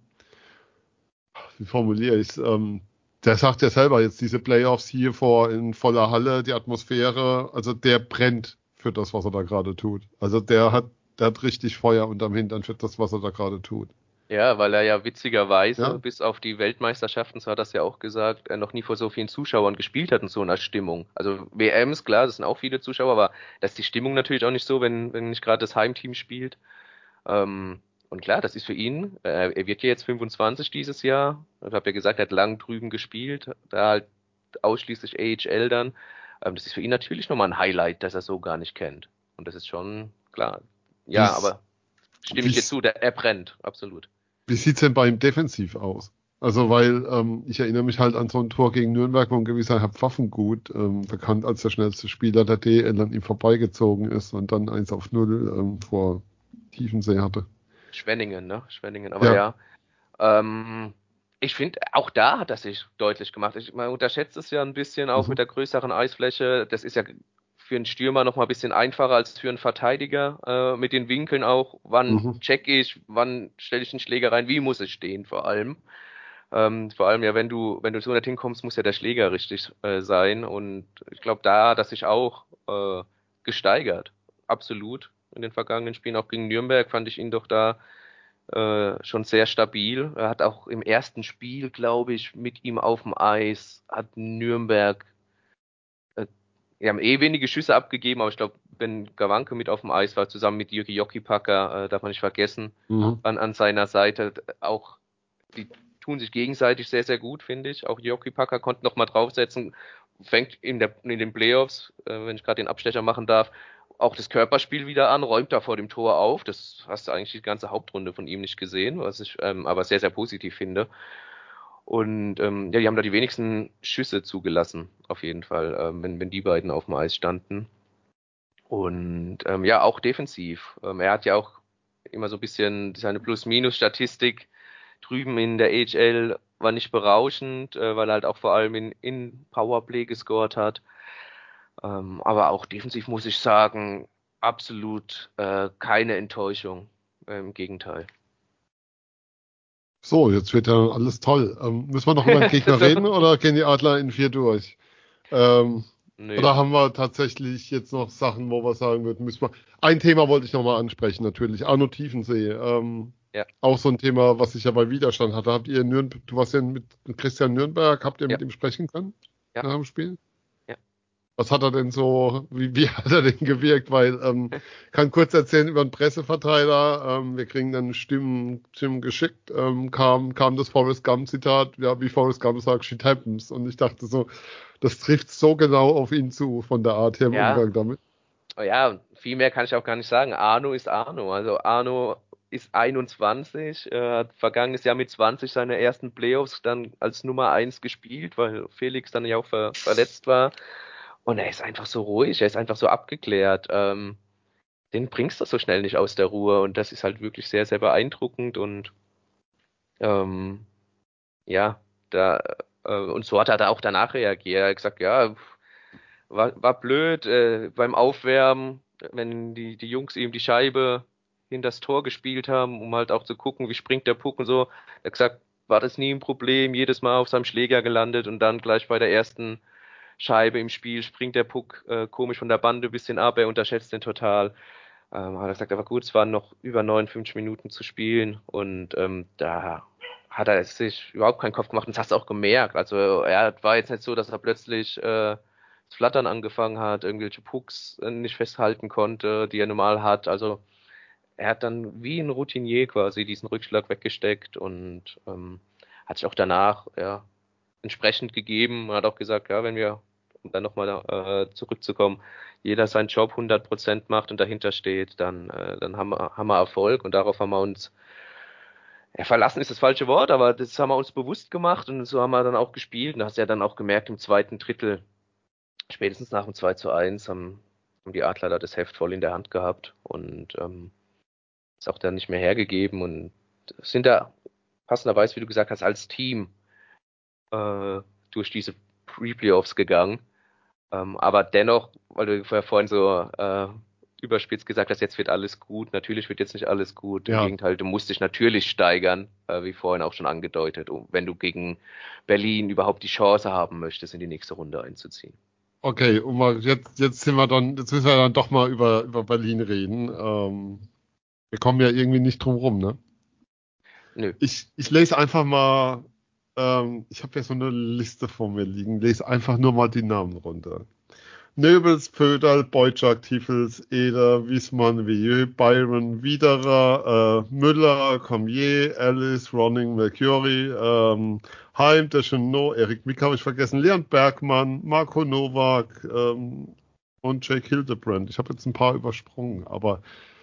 wie formuliere ich es? Ähm, der sagt ja selber jetzt diese Playoffs hier vor in voller Halle, die Atmosphäre, also der brennt für das, was er da gerade tut. Also der hat, der hat richtig Feuer unterm Hintern für das, was er da gerade tut. Ja, weil er ja witzigerweise Ja, bis auf die Weltmeisterschaften, so hat er das ja auch gesagt, er noch nie vor so vielen Zuschauern gespielt hat in so einer Stimmung. Also W Ms, klar, das sind auch viele Zuschauer, aber da ist die Stimmung natürlich auch nicht so, wenn, wenn nicht gerade das Heimteam spielt. Ähm, und klar, das ist für ihn, äh, er wird ja jetzt fünfundzwanzig dieses Jahr. Ich habe ja gesagt, er hat lang drüben gespielt, da halt ausschließlich A H L dann. Ähm, das ist für ihn natürlich nochmal ein Highlight, das er so gar nicht kennt. Und das ist schon klar. wie, Ja, aber stimme ich wie, dir zu, der, er brennt, absolut. wie sieht's denn bei ihm defensiv aus? Also, weil ähm, ich erinnere mich halt an so ein Tor gegen Nürnberg, wo ein gewisser Herr Pfaffengut, ähm, bekannt als der schnellste Spieler der D L, an ihm vorbeigezogen ist und dann eins auf null ähm, vor Tiefensee hatte. Schwenningen, ne? Schwenningen, aber Ja. ja. Ähm, ich finde, auch da hat er sich deutlich gemacht. Ich, man unterschätzt es ja ein bisschen auch Mhm. mit der größeren Eisfläche. Das ist ja für einen Stürmer noch mal ein bisschen einfacher als für einen Verteidiger. Äh, mit den Winkeln auch. Wann Mhm. check ich, wann stelle ich einen Schläger rein, wie muss es stehen vor allem. Ähm, vor allem ja, wenn du, wenn du so nicht hinkommst, muss ja der Schläger richtig äh, sein. Und ich glaube, da hat er sich auch äh, gesteigert. Absolut. In den vergangenen Spielen, auch gegen Nürnberg, fand ich ihn doch da äh, schon sehr stabil. Er hat auch im ersten Spiel, glaube ich, mit ihm auf dem Eis, hat Nürnberg, äh, die haben eh wenige Schüsse abgegeben, aber ich glaube, wenn Gawanke mit auf dem Eis war, zusammen mit Jürgi Jokipacker, äh, darf man nicht vergessen, Mhm. an, an seiner Seite, auch die tun sich gegenseitig sehr, sehr gut, finde ich. Auch Jokipacker konnte noch mal draufsetzen, fängt in, der, in den Playoffs, äh, wenn ich gerade den Abstecher machen darf, auch das Körperspiel wieder an, räumt da vor dem Tor auf. Das hast du eigentlich die ganze Hauptrunde von ihm nicht gesehen, was ich ähm, aber sehr, sehr positiv finde. Und ähm, ja, die haben da die wenigsten Schüsse zugelassen, auf jeden Fall, ähm, wenn, wenn die beiden auf dem Eis standen. Und ähm, ja, auch defensiv. Ähm, er hat ja auch immer so ein bisschen seine Plus-Minus-Statistik drüben in der A H L war nicht berauschend, äh, weil er halt auch vor allem in, in Powerplay gescored hat. Ähm, aber auch defensiv muss ich sagen, absolut äh, keine Enttäuschung. Äh, Im Gegenteil. So, jetzt wird ja alles toll. Ähm, müssen wir noch über den Gegner So. reden oder gehen die Adler in vier durch? Ähm, Nö. oder haben wir tatsächlich jetzt noch Sachen, wo wir sagen würden, müssen wir. Ein Thema wollte ich nochmal ansprechen, natürlich. Arno Tiefensee. Ähm, Ja, auch so ein Thema, was ich ja bei Widerstand hatte. Habt ihr in Nürnberg, du warst ja mit Christian Nürnberg, habt ihr ja, mit ihm sprechen können ja, nach dem Spiel? ja. Was hat er denn so, wie, wie hat er denn gewirkt? Weil, ähm, kann kurz erzählen über einen Presseverteiler, ähm, wir kriegen dann Stimmen, Stimmen geschickt, ähm, kam, kam das Forrest Gump Zitat, ja, wie Forrest Gump sagt, shit happens. Und ich dachte so, das trifft so genau auf ihn zu, von der Art her im Ja, Umgang damit. oh ja, viel mehr kann ich auch gar nicht sagen. Arno ist Arno. Also Arno ist einundzwanzig, äh, hat vergangenes Jahr mit zwanzig seine ersten Playoffs dann als Nummer eins gespielt, weil Felix dann ja auch ver verletzt war. Und er ist einfach so ruhig, er ist einfach so abgeklärt. Ähm, den bringst du so schnell nicht aus der Ruhe und das ist halt wirklich sehr, sehr beeindruckend und ähm, ja, da äh, und so hat er da auch danach reagiert. Er hat gesagt, ja, war, war blöd äh, beim Aufwärmen, wenn die, die Jungs ihm die Scheibe hinters Tor gespielt haben, um halt auch zu gucken, wie springt der Puck und so. Er hat gesagt, war das nie ein Problem, jedes Mal auf seinem Schläger gelandet und dann gleich bei der ersten Scheibe im Spiel springt der Puck äh, komisch von der Bande ein bisschen ab, er unterschätzt den total. Ähm, hat er gesagt, aber gut, es waren noch über neunundfünfzig Minuten zu spielen und ähm, da hat er sich überhaupt keinen Kopf gemacht und das hast du auch gemerkt. Also er war jetzt nicht so, dass er plötzlich äh, das Flattern angefangen hat, irgendwelche Pucks äh, nicht festhalten konnte, die er normal hat. Also er hat dann wie ein Routinier quasi diesen Rückschlag weggesteckt und ähm, hat sich auch danach ja entsprechend gegeben. Man hat auch gesagt, ja, wenn wir, um dann nochmal äh, zurückzukommen, jeder seinen Job hundert Prozent macht und dahinter steht, dann, äh, dann haben wir, haben wir Erfolg und darauf haben wir uns, ja, verlassen ist das falsche Wort, aber das haben wir uns bewusst gemacht und so haben wir dann auch gespielt und hast ja dann auch gemerkt im zweiten Drittel, spätestens nach dem zwei zu eins haben, haben die Adler da das Heft voll in der Hand gehabt und ähm, ist auch dann nicht mehr hergegeben und sind da passenderweise, wie du gesagt hast, als Team äh, durch diese Pre-Playoffs gegangen. Ähm, aber dennoch, weil du ja vorhin so äh, überspitzt gesagt hast, jetzt wird alles gut. Natürlich wird jetzt nicht alles gut. Im Ja, Gegenteil, du musst dich natürlich steigern, äh, wie vorhin auch schon angedeutet, um, wenn du gegen Berlin überhaupt die Chance haben möchtest, in die nächste Runde einzuziehen. okay, und mal, jetzt, jetzt sind wir dann, jetzt müssen wir dann doch mal über, über Berlin reden. Ähm, wir kommen ja irgendwie nicht drum rum, ne? Nö. Ich, ich lese einfach mal, ähm, ich habe ja so eine Liste vor mir liegen, lese einfach nur mal die Namen runter. Nöbels, Pöderl, Boyczak, Tiefels, Eder, Wiesmann, Vieux, Byron, Widerer, äh, Müller, Cormier, Alice, Ronning, Mercury, ähm, Heim, Deschenaux, Erik Mick habe ich vergessen, Leon Bergmann, Marco Nowak ähm, und Jake Hildebrand. Ich habe jetzt ein paar übersprungen, aber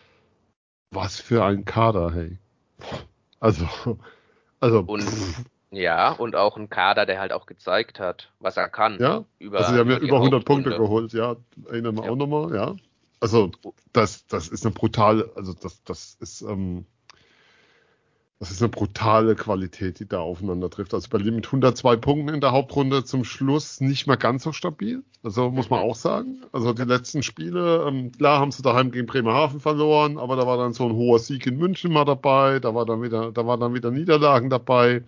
was für ein Kader, hey. Also, also, Und pff, ja, und auch ein Kader, der halt auch gezeigt hat, was er kann ja. Also, die über, haben ja über die über hundert Punkte Hauptrunde. geholt, ja. Erinnern wir Ja. auch nochmal, ja. Also, das, das ist eine brutale, also, das, das ist, ähm, das ist eine brutale Qualität, die da aufeinander trifft. Also, Berlin mit hundertzwei Punkten in der Hauptrunde zum Schluss nicht mehr ganz so stabil. Also, muss man Mhm. auch sagen. Also, die Ja. letzten Spiele, ähm, klar haben sie daheim gegen Bremerhaven verloren, aber da war dann so ein hoher Sieg in München mal dabei. Da war dann wieder, da waren dann wieder Niederlagen dabei.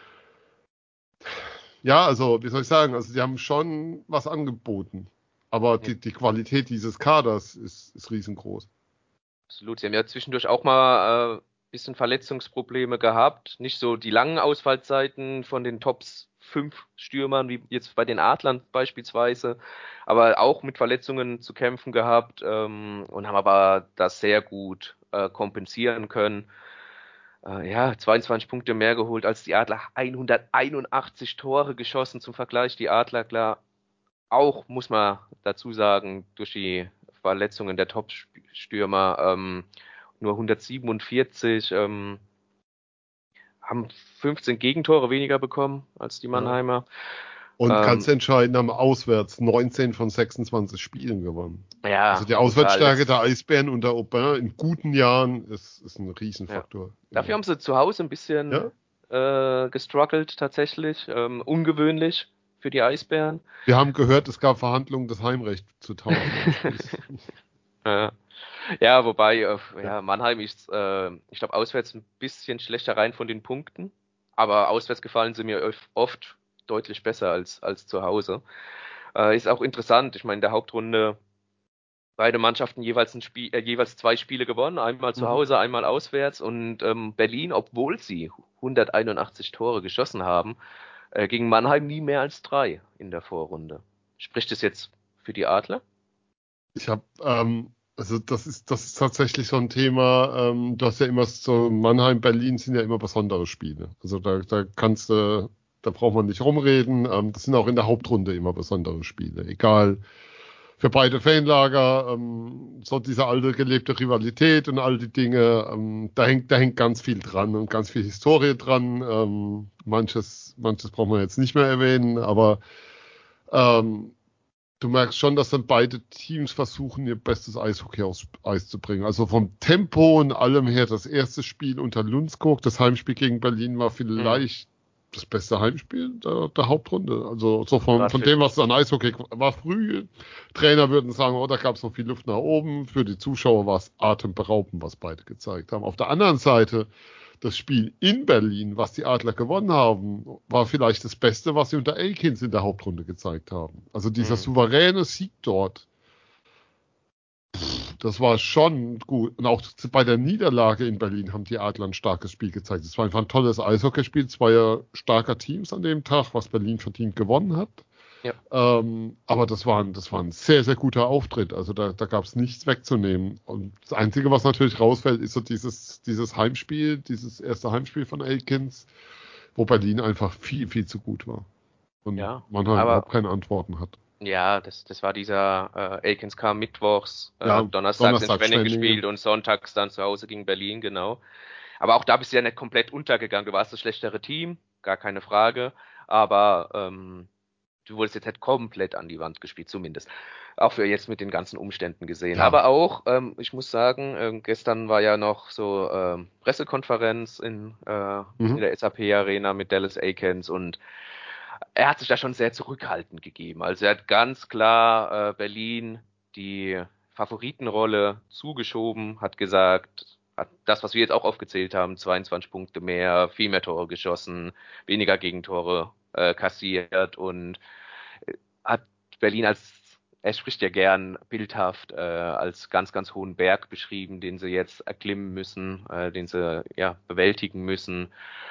Ja, also, wie soll ich sagen? Also, die haben schon was angeboten. Aber Ja. die, die Qualität dieses Kaders ist, ist riesengroß. Absolut. Sie haben ja zwischendurch auch mal äh, bisschen Verletzungsprobleme gehabt. Nicht so die langen Ausfallzeiten von den Tops fünf Stürmern, wie jetzt bei den Adlern beispielsweise, aber auch mit Verletzungen zu kämpfen gehabt ähm, und haben aber das sehr gut äh, kompensieren können. Äh, ja, zweiundzwanzig Punkte mehr geholt als die Adler, hunderteinundachtzig Tore geschossen zum Vergleich. Die Adler, klar, auch, muss man dazu sagen, durch die Verletzungen der Top-Stürmer ähm, nur hundertsiebenundvierzig. Ähm, haben fünfzehn Gegentore weniger bekommen als die Mannheimer. Und Ähm, ganz entscheidend haben auswärts neunzehn von sechsundzwanzig Spielen gewonnen. Ja, also die Auswärtsstärke der Eisbären unter Aubin in guten Jahren ist, ist ein Riesenfaktor. Ja. Dafür haben sie zu Hause ein bisschen ja. äh, gestruggelt tatsächlich. Ähm, ungewöhnlich für die Eisbären. Wir haben gehört, es gab Verhandlungen, das Heimrecht zu tauschen. ja. ja, wobei, äh, ja, Mannheim ist, äh, ich glaube, auswärts ein bisschen schlechter rein von den Punkten. Aber auswärts gefallen sie mir oft deutlich besser als, als zu Hause. Äh, ist auch interessant. Ich meine, in der Hauptrunde beide Mannschaften jeweils, ein Spiel, äh, jeweils zwei Spiele gewonnen. Einmal zu Hause, mhm. einmal auswärts. Und ähm, Berlin, obwohl sie hunderteinundachtzig Tore geschossen haben, äh, gegen Mannheim nie mehr als drei in der Vorrunde. Spricht das jetzt für die Adler? Ich habe, ähm, also das ist, das ist tatsächlich so ein Thema, ähm, du hast ja immer so, Mannheim, Berlin sind ja immer besondere Spiele. Also da, da kannst du, da braucht man nicht rumreden. Ähm, das sind auch in der Hauptrunde immer besondere Spiele. Egal, für beide Fanlager, ähm, so diese alte gelebte Rivalität und all die Dinge, ähm, da hängt, da hängt ganz viel dran und ganz viel Historie dran. Ähm, manches, manches braucht man jetzt nicht mehr erwähnen, aber ähm, du merkst schon, dass dann beide Teams versuchen, ihr bestes Eishockey aufs Eis zu bringen. Also vom Tempo und allem her, das erste Spiel unter Lundskog, das Heimspiel gegen Berlin war vielleicht mhm. das beste Heimspiel der, der Hauptrunde. Also so von, von dem, was an Eishockey war früh. Trainer würden sagen, oh, da gab es noch viel Luft nach oben. Für die Zuschauer war es atemberaubend, was beide gezeigt haben. Auf der anderen Seite, das Spiel in Berlin, was die Adler gewonnen haben, war vielleicht das Beste, was sie unter Eakins in der Hauptrunde gezeigt haben. Also dieser mhm. souveräne Sieg dort, das war schon gut. Und auch bei der Niederlage in Berlin haben die Adler ein starkes Spiel gezeigt. Es war einfach ein tolles Eishockeyspiel, zweier starker Teams an dem Tag, was Berlin verdient gewonnen hat. Ja. Ähm, aber das war, ein, das war ein sehr, sehr guter Auftritt. Also da, da gab es nichts wegzunehmen. Und das Einzige, was natürlich rausfällt, ist so dieses, dieses Heimspiel, dieses erste Heimspiel von Eakins, wo Berlin einfach viel, viel zu gut war. Und ja, man halt überhaupt keine Antworten hat. Ja, das, das war dieser äh, Eakins kam mittwochs, äh, ja, donnerstags, donnerstags in Schwenning gespielt und sonntags dann zu Hause gegen Berlin, genau. Aber auch da bist du ja nicht komplett untergegangen. Du warst das schlechtere Team, gar keine Frage. Aber ähm, du wurdest jetzt halt komplett an die Wand gespielt, zumindest. Auch für jetzt mit den ganzen Umständen gesehen. Ja. Aber auch, ähm, ich muss sagen, äh, gestern war ja noch so äh, Pressekonferenz in, äh, mhm. in der S A P Arena mit Dallas Eakins und er hat sich da schon sehr zurückhaltend gegeben. Also er hat ganz klar äh, Berlin die Favoritenrolle zugeschoben, hat gesagt, hat das, was wir jetzt auch aufgezählt haben, zweiundzwanzig Punkte mehr, viel mehr Tore geschossen, weniger Gegentore äh, kassiert und äh, hat Berlin als, er spricht ja gern bildhaft, äh, als ganz, ganz hohen Berg beschrieben, den sie jetzt erklimmen müssen, äh, den sie ja bewältigen müssen.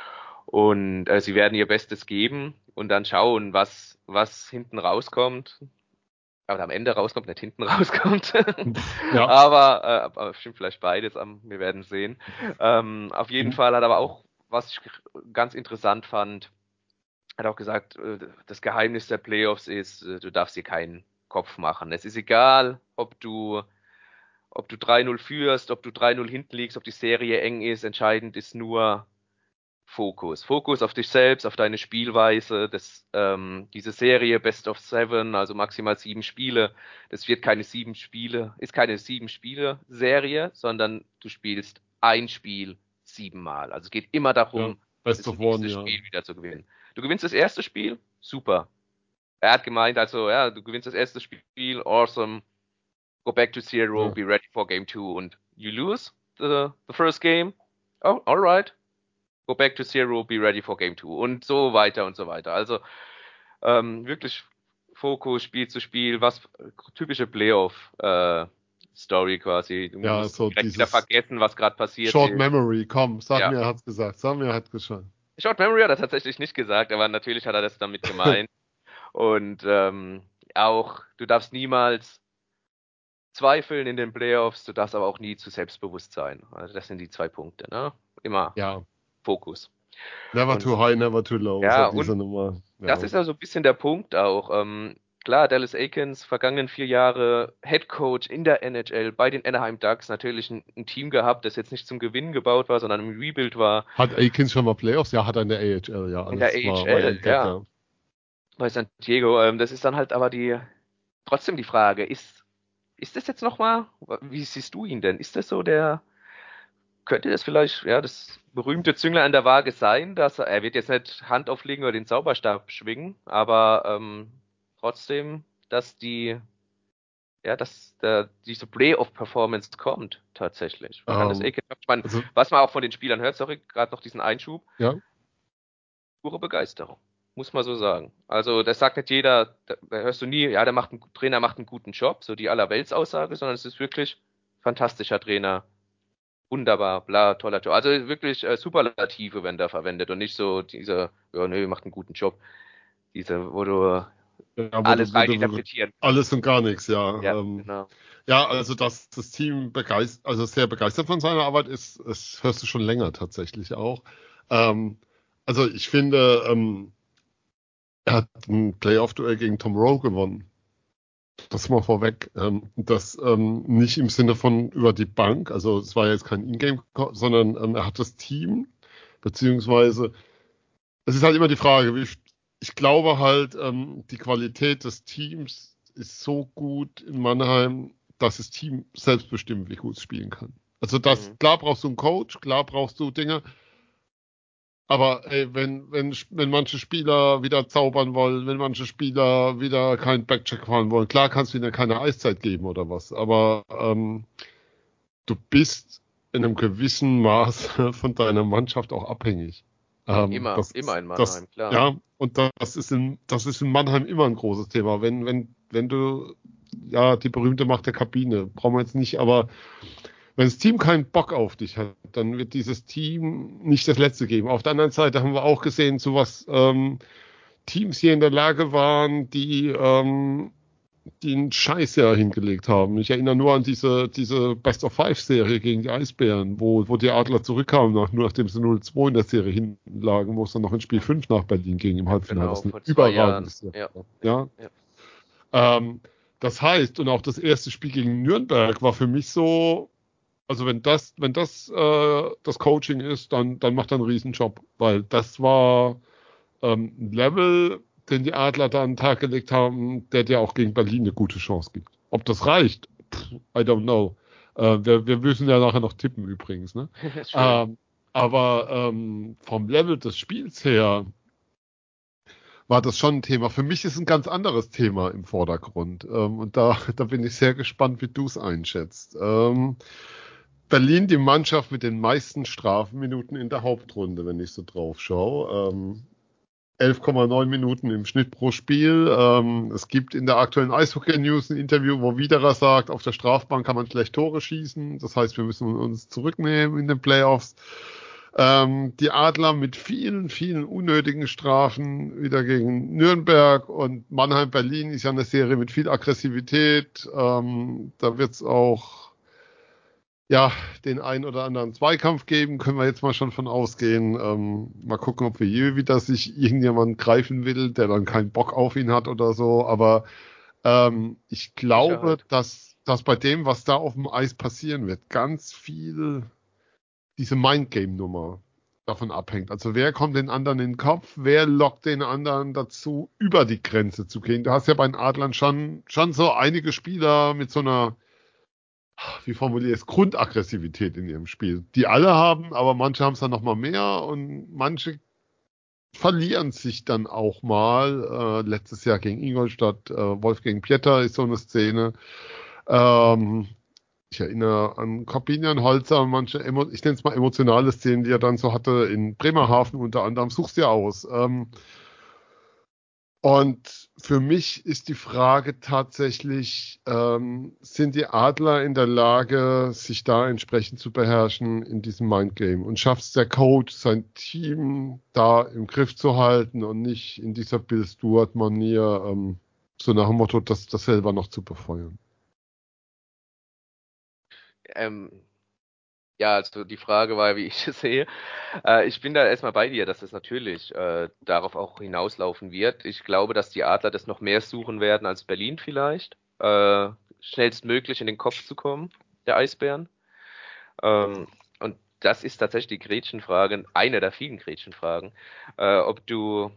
Und äh, sie werden ihr Bestes geben und dann schauen, was, was hinten rauskommt. Aber am Ende rauskommt, nicht hinten rauskommt. ja. Aber, äh, aber stimmt vielleicht beides, wir werden sehen. Ähm, auf jeden mhm. Fall hat aber auch, was ich ganz interessant fand, hat auch gesagt, das Geheimnis der Playoffs ist, du darfst dir keinen Kopf machen. Es ist egal, ob du, ob du drei null führst, ob du drei null hinten liegst, ob die Serie eng ist. Entscheidend ist nur Fokus. Fokus auf dich selbst, auf deine Spielweise. Das, ähm, diese Serie Best of Seven, also maximal sieben Spiele, das wird keine sieben Spiele, ist keine sieben Spiele Serie, sondern du spielst ein Spiel siebenmal. Also es geht immer darum, ja, das nächste one, Spiel ja. wieder zu gewinnen. Du gewinnst das erste Spiel, super. Er hat gemeint, also ja, du gewinnst das erste Spiel, awesome. Go back to zero, ja. Be ready for game two und you lose the, the first game. Oh, alright. Go back to zero, be ready for game two und so weiter und so weiter. Also ähm, wirklich Fokus, Spiel zu Spiel, was typische Playoff-Story äh, quasi. Du ja, musst so direkt wieder vergessen, was gerade passiert Short ist. Memory, komm, sag ja. mir, er hat's gesagt. Sag mir, er hat's geschafft. Short Memory hat er tatsächlich nicht gesagt, aber natürlich hat er das damit gemeint. Und ähm, auch, du darfst niemals zweifeln in den Playoffs, du darfst aber auch nie zu selbstbewusst sein. Also das sind die zwei Punkte, ne? Immer ja. Fokus. Never und, too high, never too low. Ja, so diese und Nummer. Ja. Das ist ja so ein bisschen der Punkt auch. Ähm, klar, Dallas Eakins, vergangenen vier Jahre Head Coach in der N H L bei den Anaheim Ducks, natürlich ein, ein Team gehabt, das jetzt nicht zum Gewinnen gebaut war, sondern im Rebuild war. Hat Aikens schon mal Playoffs? Ja, hat er in der A H L, ja. In der Das war, A H L, war ein Gag, ja. ja. Bei San Diego. Ähm, das ist dann halt aber die trotzdem die Frage, ist, ist das jetzt nochmal, wie siehst du ihn denn? Ist das so der, könnte das vielleicht, ja, das berühmte Zünglein an der Waage sein, dass er, er wird jetzt nicht Hand auflegen oder den Zauberstab schwingen, aber ähm, trotzdem, dass die, ja, dass der, diese Playoff-Performance kommt, tatsächlich. Kann das Ähm, Aiken, ich meine, also, was man auch von den Spielern hört, sorry, gerade noch diesen Einschub, ja. pure Begeisterung. Muss man so sagen. Also, das sagt nicht jeder, da da hörst du nie, ja, der macht einen, Trainer macht einen guten Job, so die Allerweltsaussage, sondern es ist wirklich fantastischer Trainer, wunderbar, bla, toller Job. Also wirklich äh, Superlative werden da verwendet und nicht so diese, ja, nö, macht einen guten Job. Diese, wo du Ja, wo du, alles wo du, wo du reininterpretieren alles kannst. und gar nichts, ja. Ja, Ähm, genau. ja, also dass das Team begeistert, also sehr begeistert von seiner Arbeit ist, das hörst du schon länger tatsächlich auch. Ähm, also ich finde, ähm, er hat ein Playoff-Duell gegen Tom Rowe gewonnen. Das mal vorweg. Ähm, das ähm, nicht im Sinne von über die Bank, also es war jetzt kein Ingame, sondern ähm, er hat das Team, beziehungsweise es ist halt immer die Frage, wie, ich glaube halt, ähm, die Qualität des Teams ist so gut in Mannheim, dass das Team selbst bestimmt, wie gut es spielen kann. Also das, Mhm. klar brauchst du einen Coach, klar brauchst du Dinge, aber ey, wenn, wenn, wenn manche Spieler wieder zaubern wollen, wenn manche Spieler wieder keinen Backcheck fahren wollen, klar kannst du ihnen keine Eiszeit geben oder was, aber ähm, du bist in einem gewissen Maß von deiner Mannschaft auch abhängig. Ähm, Immer, das immer ist, in das, Mannheim, klar. ja, und das ist in, das ist in Mannheim immer ein großes Thema. Wenn, wenn, wenn du, ja, die berühmte Macht der Kabine, brauchen wir jetzt nicht, aber wenn das Team keinen Bock auf dich hat, dann wird dieses Team nicht das Letzte geben. Auf der anderen Seite haben wir auch gesehen, zu was ähm, Teams hier in der Lage waren, die ähm, die einen Scheißjahr hingelegt haben. Ich erinnere nur an diese, diese Best-of-Five-Serie gegen die Eisbären, wo, wo die Adler zurückkamen, nach, nur nachdem sie null zwei in der Serie hinlagen, wo es dann noch in Spiel fünf nach Berlin ging im Halbfinale. Genau, Was eine vor zwei überragende Jahren. Serie Ja, war. ja, Ja? ja. Ähm, das heißt, und auch das erste Spiel gegen Nürnberg war für mich so, also wenn das, wenn das äh, das Coaching ist, dann, dann macht er einen Riesenjob, weil das war ähm, ein Level, den die Adler da an den Tag gelegt haben, der dir auch gegen Berlin eine gute Chance gibt. Ob das reicht? Pff, I don't know. Äh, wir, wir müssen ja nachher noch tippen übrigens. Ne? Schön. Ähm, aber ähm, vom Level des Spiels her war das schon ein Thema. Für mich ist ein ganz anderes Thema im Vordergrund. Ähm, und da, da bin ich sehr gespannt, wie du es einschätzt. Ähm, Berlin die Mannschaft mit den meisten Strafminuten in der Hauptrunde, wenn ich so drauf schaue. Ähm, elf Komma neun Minuten im Schnitt pro Spiel. Ähm, es gibt in der aktuellen Eishockey News ein Interview, wo Widerer sagt, auf der Strafbank kann man schlecht Tore schießen. Das heißt, wir müssen uns zurücknehmen in den Playoffs. Ähm, die Adler mit vielen, vielen unnötigen Strafen wieder gegen Nürnberg, und Mannheim-Berlin ist ja eine Serie mit viel Aggressivität. Ähm, da wird es auch ja, den einen oder anderen Zweikampf geben, können wir jetzt mal schon von ausgehen. Ähm, mal gucken, ob wir hier wieder sich irgendjemand greifen will, der dann keinen Bock auf ihn hat oder so. Aber ähm, ich glaube, Sicherheit. dass, dass bei dem, was da auf dem Eis passieren wird, ganz viel diese Mindgame-Nummer davon abhängt. Also wer kommt den anderen in den Kopf, wer lockt den anderen dazu, über die Grenze zu gehen. Du hast ja bei den Adlern schon, schon so einige Spieler mit so einer, wie formuliere ich es, Grundaggressivität in ihrem Spiel. Die alle haben, aber manche haben es dann noch mal mehr und manche verlieren sich dann auch mal. Äh, letztes Jahr gegen Ingolstadt, äh, Wolfgang Pieter ist so eine Szene. Ähm, ich erinnere an Corbinian Holzer, manche, emo ich nenne es mal emotionale Szenen, die er dann so hatte in Bremerhaven unter anderem. Such's dir aus. Ähm, Und für mich ist die Frage tatsächlich, ähm, sind die Adler in der Lage, sich da entsprechend zu beherrschen in diesem Mindgame? Und schafft es der Coach, sein Team da im Griff zu halten und nicht in dieser Bill Stewart-Manier, ähm, so nach dem Motto, das, das selber noch zu befeuern? Ähm, Ja, also die Frage war, wie ich es sehe. Äh, ich bin da erstmal bei dir, dass es natürlich äh, darauf auch hinauslaufen wird. Ich glaube, dass die Adler das noch mehr suchen werden als Berlin vielleicht. Äh, schnellstmöglich in den Kopf zu kommen, der Eisbären. Ähm, und das ist tatsächlich die Gretchenfrage, eine der vielen Gretchenfragen, äh, ob du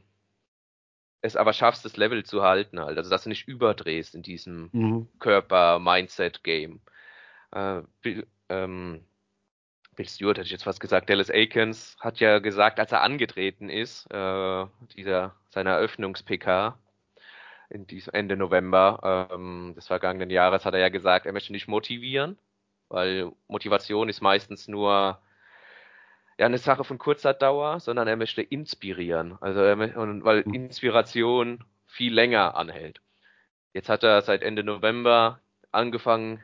es aber schaffst, das Level zu halten halt. Also, dass du nicht überdrehst in diesem Mhm. Körper-Mindset-Game. Äh, Bill, ähm, Bill Stewart hätte ich jetzt fast gesagt. Dallas Aikens hat ja gesagt, als er angetreten ist, äh, dieser, seiner Eröffnungs-P K in diesem Ende November ähm, des vergangenen Jahres, hat er ja gesagt, er möchte nicht motivieren, weil Motivation ist meistens nur ja eine Sache von kurzer Dauer, sondern er möchte inspirieren. Also er, mö- und weil Inspiration viel länger anhält. Jetzt hat er seit Ende November angefangen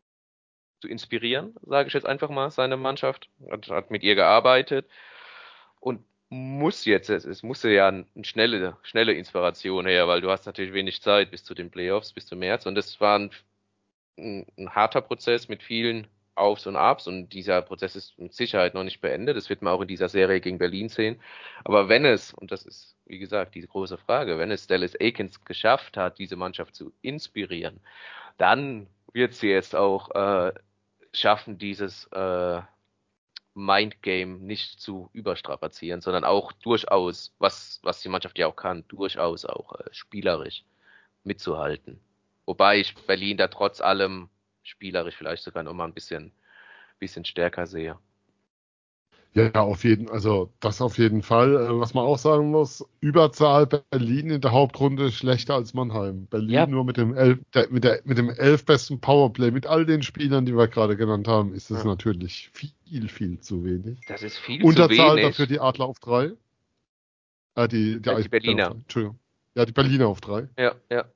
zu inspirieren, sage ich jetzt einfach mal, seine Mannschaft, hat, hat mit ihr gearbeitet und muss jetzt, es, es musste ja eine schnelle, schnelle Inspiration her, weil du hast natürlich wenig Zeit bis zu den Playoffs, bis zum März und das war ein, ein, ein harter Prozess mit vielen Aufs und Abs und dieser Prozess ist mit Sicherheit noch nicht beendet, das wird man auch in dieser Serie gegen Berlin sehen, aber wenn es, und das ist, wie gesagt, diese große Frage, wenn es Dallas Aikens geschafft hat, diese Mannschaft zu inspirieren, dann wird sie es auch äh, schaffen, dieses äh, Mindgame nicht zu überstrapazieren, sondern auch durchaus, was, was die Mannschaft ja auch kann, durchaus auch äh, spielerisch mitzuhalten. Wobei ich Berlin da trotz allem spielerisch vielleicht sogar noch mal ein bisschen, bisschen stärker sehe. Ja, ja, auf jeden, also das auf jeden Fall. Äh, Was man auch sagen muss, Überzahl Berlin in der Hauptrunde schlechter als Mannheim. Berlin Ja, nur mit dem elf, der, mit der, mit dem elf besten Powerplay, mit all den Spielern, die wir gerade genannt haben, ist es ja, natürlich viel, viel zu wenig. das ist viel zu Unterzahl dafür wenig. die Adler auf drei. Äh, die, die Äh, Die Eisbären auf Berliner. drei, Entschuldigung. Ja, die Berliner auf drei. Ja, ja.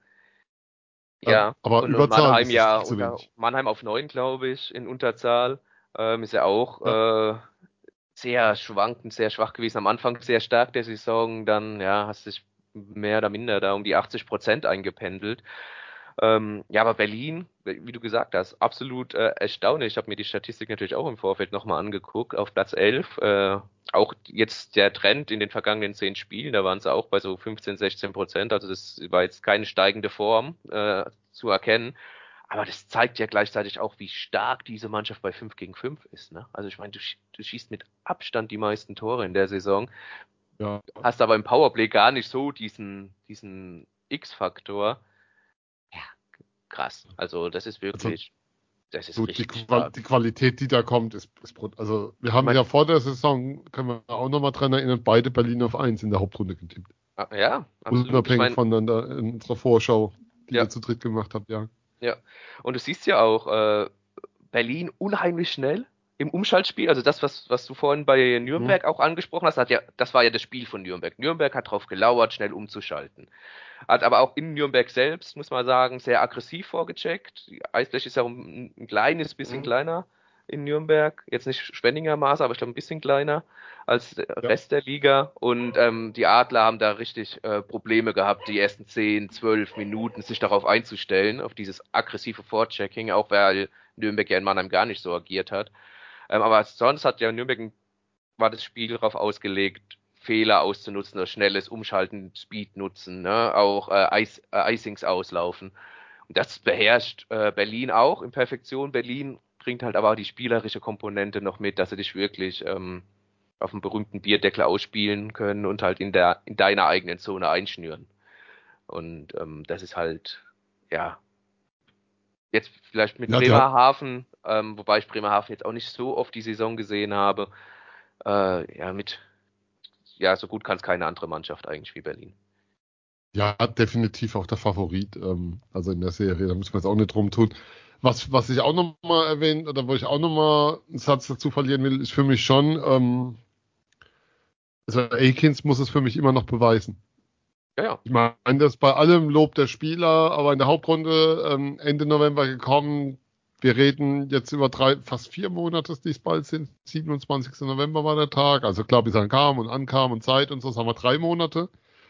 Ähm, Ja, aber und, und Überzahl Mannheim ist es ja viel zu unter wenig. Mannheim auf neun, glaube ich, in Unterzahl. Ähm, ist ja auch Ja, äh, sehr schwankend, sehr schwach gewesen. Am Anfang sehr stark der Saison, dann ja, hast dich mehr oder minder da um die achtzig Prozent eingependelt. Ähm, ja, aber Berlin, wie du gesagt hast, absolut äh, erstaunlich. Ich habe mir die Statistik natürlich auch im Vorfeld nochmal angeguckt. Auf Platz elf, äh, auch jetzt der Trend in den vergangenen zehn Spielen, da waren sie auch bei so fünfzehn, sechzehn Prozent. Also das war jetzt keine steigende Form äh, zu erkennen. Aber das zeigt ja gleichzeitig auch, wie stark diese Mannschaft bei fünf gegen fünf ist. Ne? Also ich meine, du, sch- du schießt mit Abstand die meisten Tore in der Saison, ja. hast aber im Powerplay gar nicht so diesen, diesen X-Faktor. Ja, krass. Also das ist Also wirklich, das so ist die, richtig Qual stark. die Qualität, die da kommt, ist, ist brut- also wir Ich haben meine, ja vor der Saison, können wir auch nochmal dran erinnern, beide Berlin auf eins in der Hauptrunde getippt. ja, absolut. Ich Unabhängig meine, voneinander in unserer Vorschau, die ja, ihr zu dritt gemacht habt, ja. ja. Und du siehst ja auch, äh, Berlin unheimlich schnell im Umschaltspiel. Also das, was, was du vorhin bei Hm? Nürnberg auch angesprochen hast, hat ja, das war ja das Spiel von Nürnberg. Nürnberg hat darauf gelauert, schnell umzuschalten. Hat aber auch in Nürnberg selbst, muss man sagen, sehr aggressiv vorgecheckt. Die Eisfläche ist ja ein, ein kleines bisschen Hm? kleiner in Nürnberg. Jetzt nicht Schwenninger Maße, aber ich glaube ein bisschen kleiner als der Ja. Rest der Liga. Und ähm, die Adler haben da richtig äh, Probleme gehabt, die ersten zehn, zwölf Minuten sich darauf einzustellen, auf dieses aggressive Vorchecking, auch weil Nürnberg ja in Mannheim gar nicht so agiert hat. Ähm, aber sonst hat ja Nürnberg ein, war das Spiel darauf ausgelegt, Fehler auszunutzen, oder schnelles Umschalten, Speed nutzen, ne? Auch äh, Ice, äh, Icings auslaufen. Und das beherrscht äh, Berlin auch in Perfektion. Berlin bringt halt aber auch die spielerische Komponente noch mit, dass sie dich wirklich ähm, auf dem berühmten Bierdeckel ausspielen können und halt in der in deiner eigenen Zone einschnüren. Und ähm, das ist halt, ja, jetzt vielleicht mit Ja, die hat, Bremerhaven, ähm, wobei ich Bremerhaven jetzt auch nicht so oft die Saison gesehen habe, äh, ja, mit, ja, so gut kann es keine andere Mannschaft eigentlich wie Berlin. ja, definitiv auch der Favorit, ähm, also in der Serie, da müssen wir jetzt auch nicht drum tun. Was, was ich auch nochmal erwähnt, oder wo ich auch nochmal einen Satz dazu verlieren will, ist für mich schon, ähm, also Akins muss es für mich immer noch beweisen. Ja, ja, Ich meine, das bei allem Lob der Spieler, aber in der Hauptrunde ähm, Ende November gekommen. Wir reden jetzt über drei, fast vier Monate, die es bald sind. siebenundzwanzigster November war der Tag. Also klar, bis er kam und ankam und Zeit und so, das haben wir drei Monate.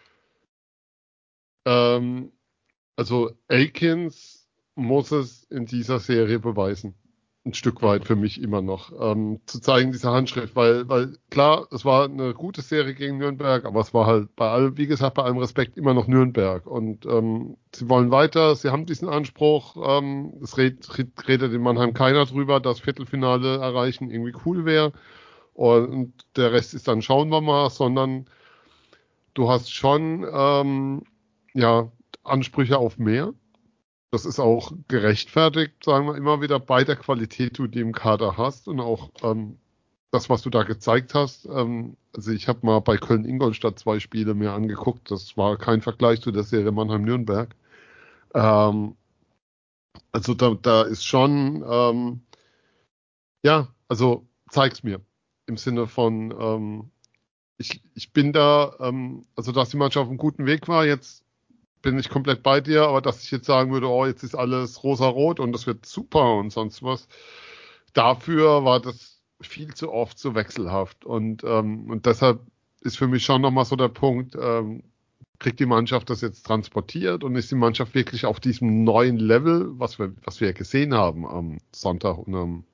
Ähm, also Akins muss es in dieser Serie beweisen. ein Stück weit für mich immer noch, ähm, zu zeigen, diese Handschrift, weil, weil klar, es war eine gute Serie gegen Nürnberg, aber es war halt bei allem, wie gesagt, bei allem Respekt immer noch Nürnberg und ähm, sie wollen weiter, sie haben diesen Anspruch, ähm, es red, red, redet in Mannheim keiner drüber, dass Viertelfinale erreichen irgendwie cool wäre und, und der Rest ist dann schauen wir mal, sondern du hast schon ähm, ja, Ansprüche auf mehr. Das ist auch gerechtfertigt, sagen wir immer wieder, bei der Qualität, die du im Kader hast und auch ähm, das, was du da gezeigt hast. Ähm, also ich habe mal bei Köln-Ingolstadt zwei Spiele mir angeguckt. Das war kein Vergleich zu der Serie Mannheim-Nürnberg. Ähm, also da, da ist schon, ähm, ja, also zeig's mir. Im Sinne von, ähm, ich, ich bin da, ähm, also dass die Mannschaft auf einem guten Weg war, jetzt bin ich komplett bei dir, aber dass ich jetzt sagen würde, oh, jetzt ist alles rosa-rot und das wird super und sonst was, dafür war das viel zu oft so wechselhaft und, ähm, und deshalb ist für mich schon nochmal so der Punkt, ähm, kriegt die Mannschaft das jetzt transportiert und ist die Mannschaft wirklich auf diesem neuen Level, was wir, was wir ja gesehen haben am Sonntag und am,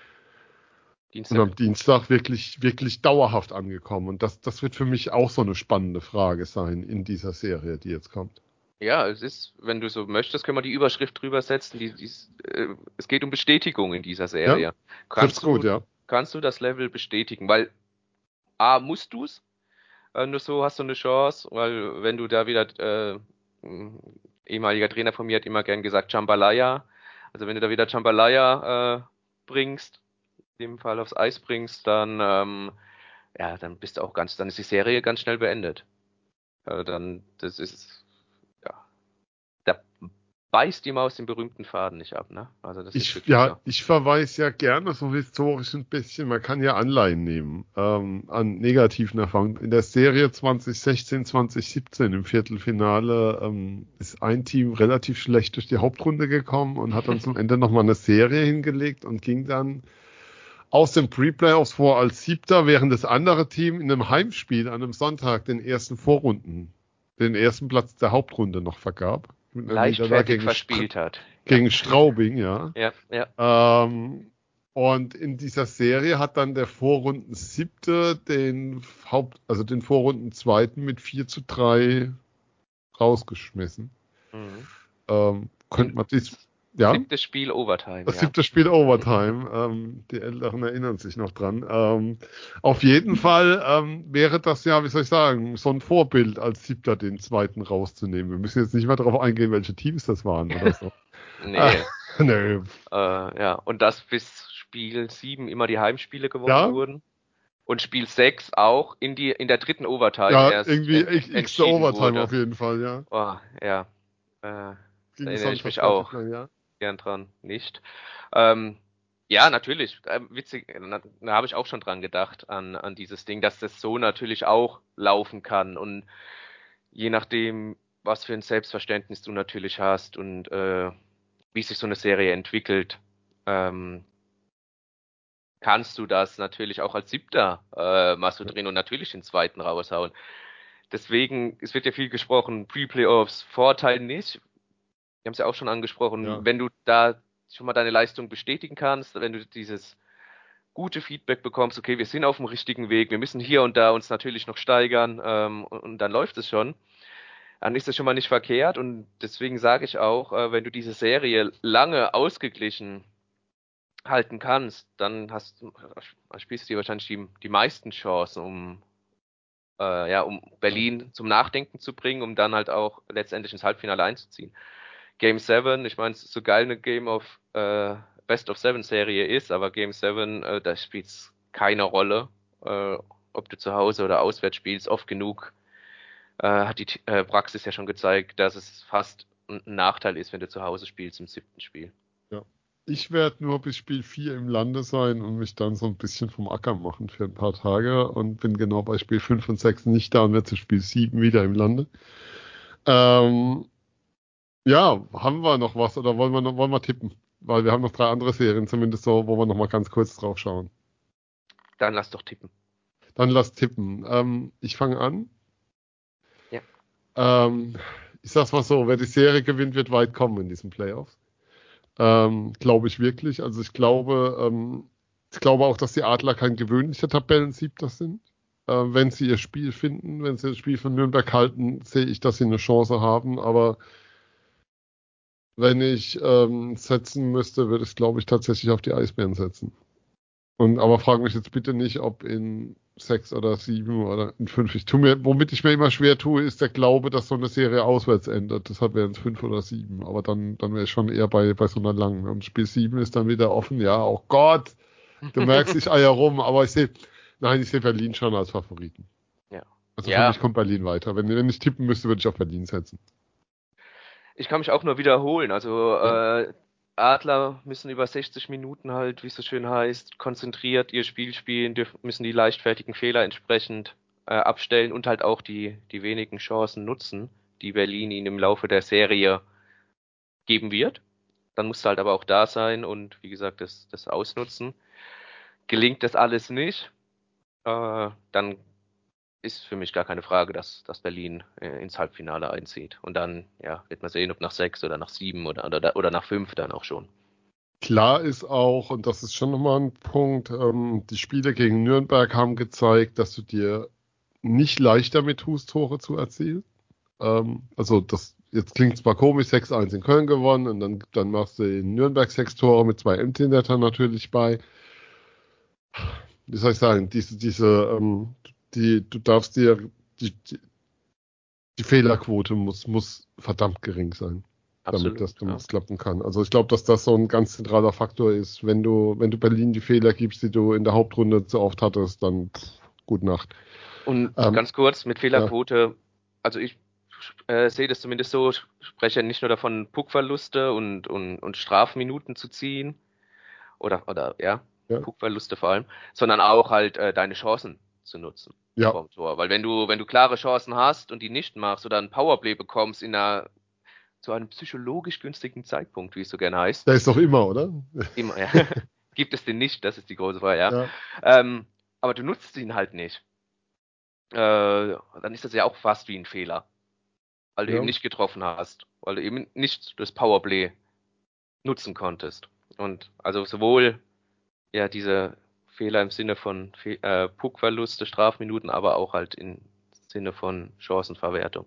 und am Dienstag. Dienstag wirklich, wirklich dauerhaft angekommen. Und das, das wird für mich auch so eine spannende Frage sein in dieser Serie, die jetzt kommt. Ja, es ist, wenn du so möchtest, können wir die Überschrift drüber setzen. Die, die, äh, es geht um Bestätigung in dieser Serie. Ja, trifft's Kannst gut, du, ja. kannst du das Level bestätigen? Weil A, musst du es, äh, nur so hast du eine Chance, weil wenn du da wieder, äh, ein ehemaliger Trainer von mir hat immer gern gesagt, Jambalaya. Also wenn du da wieder Jambalaya äh, bringst, in dem Fall aufs Eis bringst, dann, ähm, ja, dann bist du auch ganz, dann ist die Serie ganz schnell beendet. Äh, dann, das ist, ja, da beißt die Maus den berühmten Faden nicht ab, ne? Also das ist Ich, wirklich so. ja, ich verweise ja gerne so historisch ein bisschen, man kann ja Anleihen nehmen ähm, an negativen Erfahrungen. In der Serie zwanzig sechzehn, zwanzig siebzehn im Viertelfinale ähm, ist ein Team relativ schlecht durch die Hauptrunde gekommen und hat dann zum Ende nochmal eine Serie hingelegt und ging dann aus den Pre-Playoffs vor als Siebter, während das andere Team in einem Heimspiel an einem Sonntag den ersten Vorrunden, den ersten Platz der Hauptrunde noch vergab. Mit einer Niederlage Leichtfertig gegen, verspielt hat. Ja, gegen Straubing, ja. ja, ja. Ähm, und in dieser Serie hat dann der Vorrunden Siebte den Haupt, also den Vorrunden Zweiten mit vier zu drei rausgeschmissen. Mhm. Ähm, könnte Im man dies, ja, siebtes Spiel Overtime, das ja. siebte Spiel Overtime. Ähm, die Älteren erinnern sich noch dran. Ähm, auf jeden Fall ähm, wäre das ja, wie soll ich sagen, so ein Vorbild als Siebter den Zweiten rauszunehmen. Wir müssen jetzt nicht mehr darauf eingehen, welche Teams das waren oder so. Nee. Nö. Äh, ja, und dass bis Spiel sieben immer die Heimspiele gewonnen Ja, wurden. Und Spiel sechs auch in die in der dritten Overtime ja, erst irgendwie en x, x der entschieden Overtime wurde. auf jeden Fall, ja. Oh, ja, äh, da Gegen erinnere ich Sunshine mich auch Traffic, ja. gern dran. Nicht? Ähm, ja, natürlich. Äh, witzig, da, da habe ich auch schon dran gedacht, an, an dieses Ding, dass das so natürlich auch laufen kann. Und je nachdem, was für ein Selbstverständnis du natürlich hast und äh, wie sich so eine Serie entwickelt, ähm, kannst du das natürlich auch als Siebter äh, mal so drehen und natürlich den zweiten raushauen. Deswegen, es wird ja viel gesprochen, Pre-Playoffs, Vorteil nicht. Wir haben es ja auch schon angesprochen, Ja, wenn du da schon mal deine Leistung bestätigen kannst, wenn du dieses gute Feedback bekommst, okay, wir sind auf dem richtigen Weg, wir müssen hier und da uns natürlich noch steigern, ähm, und, und dann läuft es schon, dann ist das schon mal nicht verkehrt und deswegen sage ich auch, äh, wenn du diese Serie lange ausgeglichen halten kannst, dann hast du, spielst du dir wahrscheinlich die, die meisten Chancen, um, äh, ja, um ja. Berlin zum Nachdenken zu bringen, um dann halt auch letztendlich ins Halbfinale einzuziehen. Game sieben, ich meine, so geil eine Game of äh, Best of Seven Serie ist, aber Game sieben, äh, da spielt es keine Rolle, äh, ob du zu Hause oder auswärts spielst. Oft genug äh, hat die äh, Praxis ja schon gezeigt, dass es fast ein Nachteil ist, wenn du zu Hause spielst im siebten Spiel. Ja. Ich werde nur bis Spiel vier im Lande sein und mich dann so ein bisschen vom Acker machen für ein paar Tage und bin genau bei Spiel fünf und sechs nicht da und werde zu Spiel sieben wieder im Lande. Ähm, ja, haben wir noch was oder wollen wir noch, wollen wir tippen? Weil wir haben noch drei andere Serien, zumindest so, wo wir noch mal ganz kurz drauf schauen. Dann lass doch tippen. Dann lass tippen. Ähm, ich fange an. Ja. Ähm, ich sag's mal so, wer die Serie gewinnt, wird weit kommen in diesen Playoffs. Ähm, glaube ich wirklich. Also ich glaube, ähm, ich glaube auch, dass die Adler kein gewöhnlicher Tabellensiebter sind. Äh, wenn sie ihr Spiel finden, wenn sie das Spiel von Nürnberg halten, sehe ich, dass sie eine Chance haben. Aber wenn ich ähm, setzen müsste, würde ich, glaube ich, tatsächlich auf die Eisbären setzen. Und aber frage mich jetzt bitte nicht, ob in sechs oder sieben oder in fünf. Ich tu mir, womit ich mir immer schwer tue, ist der Glaube, dass so eine Serie auswärts endet. Deshalb wären es fünf oder sieben. Aber dann, dann wäre ich schon eher bei, bei so einer langen. Und Spiel sieben ist dann wieder offen. Ja, oh Gott, du merkst, ich eier rum. Aber ich sehe, nein, ich sehe Berlin schon als Favoriten. Ja. Also Ja. für mich kommt Berlin weiter. Wenn, wenn ich tippen müsste, würde ich auf Berlin setzen. Ich kann mich auch nur wiederholen. Also Ja. äh, Adler müssen über sechzig Minuten halt, wie es so schön heißt, konzentriert ihr Spiel spielen, dürfen, müssen die leichtfertigen Fehler entsprechend äh, abstellen und halt auch die, die wenigen Chancen nutzen, die Berlin ihnen im Laufe der Serie geben wird. Dann musst du halt aber auch da sein und wie gesagt, das, das ausnutzen. Gelingt das alles nicht, äh, dann ist für mich gar keine Frage, dass, dass Berlin äh, ins Halbfinale einzieht. Und dann, ja, wird man sehen, ob nach sechs oder nach sieben oder, oder, oder nach fünf dann auch schon. Klar ist auch, und das ist schon nochmal ein Punkt, ähm, die Spiele gegen Nürnberg haben gezeigt, dass du dir nicht leicht damit tust, Tore zu erzielen. Ähm, also das, jetzt klingt zwar komisch, sechs eins in Köln gewonnen und dann, dann machst du in Nürnberg sechs Tore mit zwei Empty-Nettern natürlich bei. Wie soll ich sagen, diese, diese, ähm, die, du darfst dir, die, die, die Fehlerquote muss, muss verdammt gering sein, damit Absolut, das, damit ja. es klappen kann. Also ich glaube, dass das so ein ganz zentraler Faktor ist. Wenn du, wenn du Berlin die Fehler gibst, die du in der Hauptrunde zu oft hattest, dann pff, gute Nacht. Und Ähm, ganz kurz mit ja, Fehlerquote, also ich äh, sehe das zumindest so, ich spreche nicht nur davon, Puckverluste und, und, und Strafminuten zu ziehen, oder, oder ja, ja, Puckverluste vor allem, sondern auch halt äh, deine Chancen zu nutzen ja, vorm Tor. Weil wenn du, wenn du klare Chancen hast und die nicht machst oder ein Powerplay bekommst in einer zu einem psychologisch günstigen Zeitpunkt, wie es so gerne heißt, der ist doch immer, oder? immer, ja, gibt es den nicht, das ist die große Frage, ja. Ja, Ähm, aber du nutzt ihn halt nicht. Äh, dann ist das ja auch fast wie ein Fehler, weil du eben ja. nicht getroffen hast, weil du eben nicht das Powerplay nutzen konntest. Und also sowohl ja diese Fehler im Sinne von Fe äh, Puckverluste, Strafminuten, aber auch halt im Sinne von Chancenverwertung.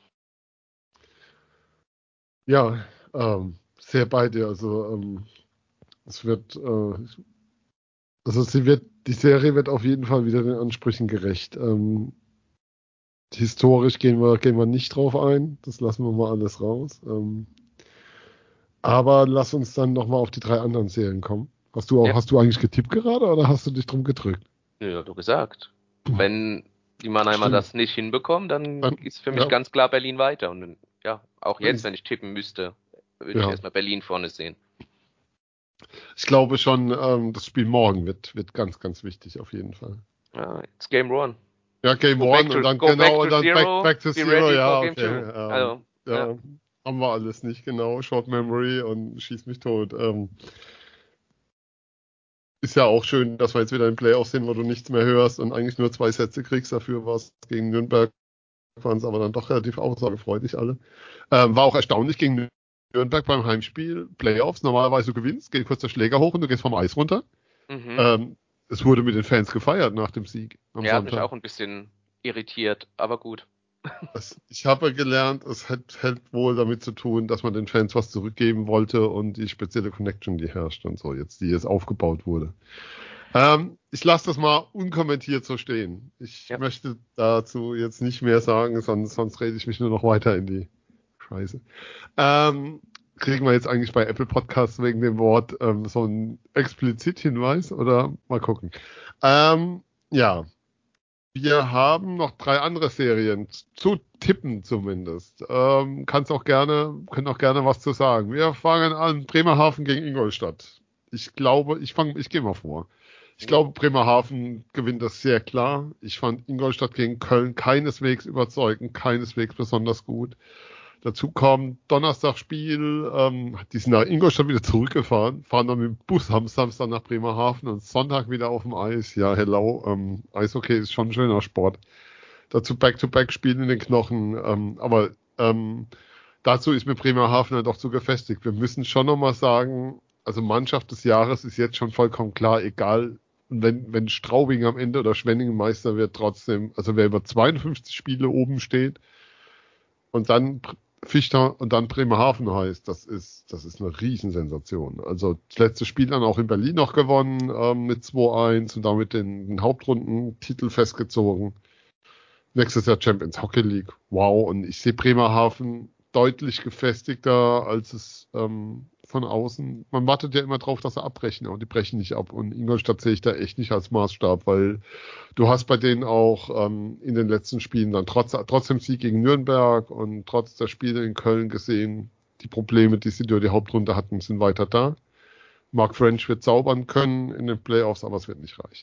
Ja, ähm, sehr bei dir. Also ähm, es wird, äh, also sie wird, die Serie wird auf jeden Fall wieder den Ansprüchen gerecht. Ähm, historisch gehen wir, gehen wir nicht drauf ein. Das lassen wir mal alles raus. Ähm, aber lass uns dann nochmal auf die drei anderen Serien kommen. Hast du auch, Ja, hast du eigentlich getippt gerade oder hast du dich drum gedrückt? ja, du gesagt. Wenn die Mannheimer Stimmt. das nicht hinbekommen, dann Dann, ist für mich ja, ganz klar Berlin weiter. Und ja, auch dann jetzt, ist, wenn ich tippen müsste, würde ich ja. erstmal Berlin vorne sehen. Ich glaube schon, ähm, das Spiel morgen wird, wird ganz, ganz wichtig auf jeden Fall. Ja, it's Game One. Ja, Game Go back One to und dann go back genau und to dann back, zero. back to Be Zero, ready for ja, Game okay. Two. Ähm, Also, ja. ja, haben wir alles nicht genau. Short Memory und schieß mich tot. Ähm, ist ja auch schön, dass wir jetzt wieder in Playoffs sind, wo du nichts mehr hörst und eigentlich nur zwei Sätze kriegst. Dafür war es gegen Nürnberg, waren es aber dann doch relativ aussagefreudig alle. Ähm, war auch erstaunlich gegen Nürnberg beim Heimspiel. Playoffs, normalerweise du gewinnst, geht kurz der Schläger hoch und du gehst vom Eis runter. Mhm. Ähm, es wurde mit den Fans gefeiert nach dem Sieg am Er hat mich Sonntag. auch ein bisschen irritiert, aber gut. Es, ich habe gelernt, es hat, hat wohl damit zu tun, dass man den Fans was zurückgeben wollte und die spezielle Connection, die herrscht und so, jetzt, die jetzt aufgebaut wurde. Ähm, ich lasse das mal unkommentiert so stehen. Ich Ja. möchte dazu jetzt nicht mehr sagen, sonst, sonst rede ich mich nur noch weiter in die Scheiße. Ähm, kriegen wir jetzt eigentlich bei Apple Podcasts wegen dem Wort ähm, so einen Explizit-Hinweis oder mal gucken. Ähm, ja. Wir haben noch drei andere Serien zu tippen zumindest. Ähm, kannst auch gerne, können auch gerne was zu sagen. Wir fangen an Bremerhaven gegen Ingolstadt. Ich glaube, ich fange, ich gehe mal vor. Ich Ja. glaube, Bremerhaven gewinnt das sehr klar. Ich fand Ingolstadt gegen Köln keineswegs überzeugend, keineswegs besonders gut. Dazu kommt Donnerstagspiel, ähm, die sind nach Ingolstadt wieder zurückgefahren, fahren dann mit dem Bus am Samstag nach Bremerhaven und Sonntag wieder auf dem Eis. Ja, hello, ähm, Eishockey ist schon ein schöner Sport. Dazu Back-to-Back-Spielen in den Knochen, ähm, aber ähm, dazu ist mir Bremerhaven halt doch zu gefestigt. Wir müssen schon nochmal sagen, also Mannschaft des Jahres ist jetzt schon vollkommen klar, egal, wenn, wenn Straubing am Ende oder Schwenningen Meister wird, trotzdem, also wer über zweiundfünfzig Spiele oben steht und dann Fichter und dann Bremerhaven heißt, das ist, das ist eine Riesensensation. Also das letzte Spiel dann auch in Berlin noch gewonnen ähm, mit zwei eins und damit den, den Hauptrundentitel festgezogen. Nächstes Jahr Champions Hockey League. Wow, und ich sehe Bremerhaven deutlich gefestigter als es ähm, von außen. Man wartet ja immer drauf, dass sie abbrechen, aber die brechen nicht ab. Und Ingolstadt sehe ich da echt nicht als Maßstab, weil du hast bei denen auch ähm, in den letzten Spielen dann trotz, trotz dem Sieg gegen Nürnberg und trotz der Spiele in Köln gesehen, die Probleme, die sie durch die Hauptrunde hatten, sind weiter da. Mark French wird zaubern können in den Playoffs, aber es wird nicht reichen.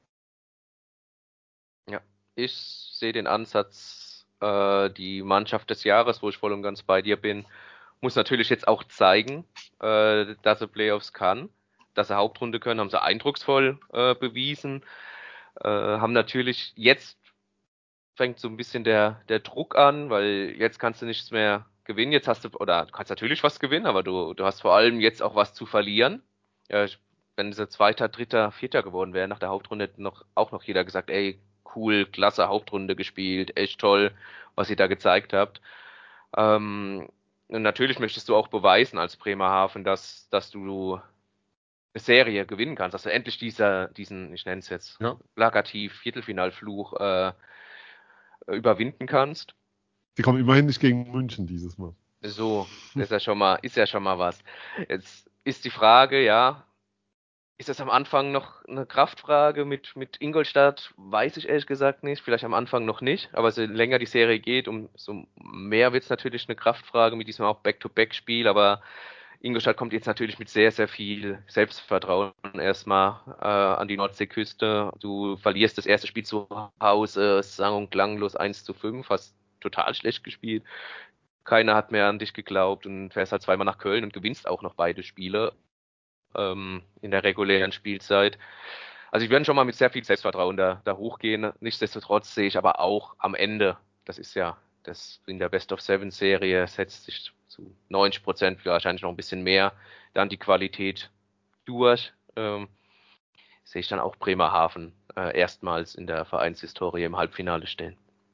Ja, ich sehe den Ansatz, äh, die Mannschaft des Jahres, wo ich voll und ganz bei dir bin, muss natürlich jetzt auch zeigen, äh, dass sie Playoffs kann, dass sie Hauptrunde können, haben sie eindrucksvoll äh, bewiesen, äh, haben natürlich jetzt fängt so ein bisschen der, der Druck an, weil jetzt kannst du nichts mehr gewinnen, jetzt hast du, oder du kannst natürlich was gewinnen, aber du, du hast vor allem jetzt auch was zu verlieren. Ja, ich, wenn sie Zweiter, Dritter, Vierter geworden wäre nach der Hauptrunde, hätte noch, auch noch jeder gesagt, ey, cool, klasse Hauptrunde gespielt, echt toll, was ihr da gezeigt habt. Ähm, und natürlich möchtest du auch beweisen als Bremerhaven, dass, dass du eine Serie gewinnen kannst, dass du endlich dieser, diesen, ich nenne es jetzt, Ja. plakativ Viertelfinalfluch äh, überwinden kannst. Die kommen immerhin nicht gegen München dieses Mal. So, ist ja schon mal, ist ja schon mal was. Jetzt ist die Frage, ja, ist das am Anfang noch eine Kraftfrage mit, mit Ingolstadt? Weiß ich ehrlich gesagt nicht. Vielleicht am Anfang noch nicht. Aber so länger die Serie geht, umso mehr wird es natürlich eine Kraftfrage mit diesem auch Back-to-Back-Spiel. Aber Ingolstadt kommt jetzt natürlich mit sehr, sehr viel Selbstvertrauen erstmal äh, an die Nordseeküste. Du verlierst das erste Spiel zu Hause, sang- und klanglos eins zu fünf, hast total schlecht gespielt. Keiner hat mehr an dich geglaubt und fährst halt zweimal nach Köln und gewinnst auch noch beide Spiele ähm, in der regulären Spielzeit. Also ich werde schon mal mit sehr viel Selbstvertrauen da, da hochgehen. Nichtsdestotrotz sehe ich aber auch am Ende, das ist ja das in der Best-of-Seven-Serie, setzt sich zu neunzig Prozent, wahrscheinlich noch ein bisschen mehr, dann die Qualität durch. Ähm, sehe ich dann auch Bremerhaven äh, erstmals in der Vereinshistorie im Halbfinale stehen.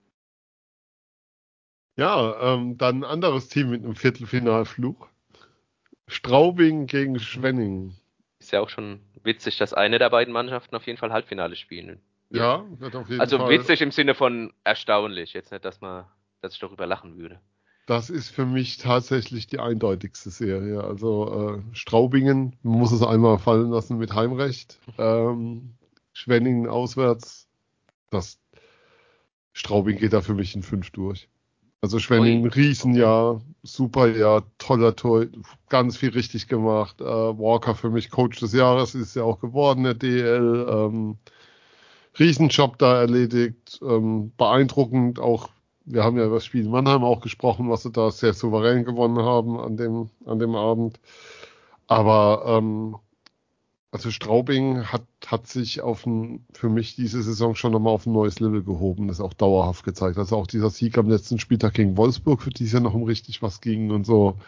Ja, ähm, dann ein anderes Team mit einem Viertelfinalfluch. Straubing gegen Schwenningen. Ist ja auch schon witzig, dass eine der beiden Mannschaften auf jeden Fall Halbfinale spielen wird. Ja, wird auf jeden Also Fall. witzig im Sinne von erstaunlich. Jetzt nicht, dass man, dass ich darüber lachen würde. Das ist für mich tatsächlich die eindeutigste Serie. Also äh, Straubingen, man muss es einmal fallen lassen mit Heimrecht. Ähm, Schwenningen auswärts. Das Straubing geht da für mich in fünf durch. Also Schwenningen, Ui, Riesenjahr, super Jahr, toller Tor, ganz viel richtig gemacht. Äh, Walker für mich Coach des Jahres, ist ja auch geworden, der D L. Ähm, Riesenjob da erledigt, ähm, beeindruckend auch. Wir haben ja über das Spiel in Mannheim auch gesprochen, was sie da sehr souverän gewonnen haben an dem, an dem Abend. Aber ähm, also Straubing hat, hat sich auf ein, für mich diese Saison schon nochmal auf ein neues Level gehoben, das auch dauerhaft gezeigt. Also auch dieser Sieg am letzten Spieltag gegen Wolfsburg, für die es ja noch um richtig was ging und so,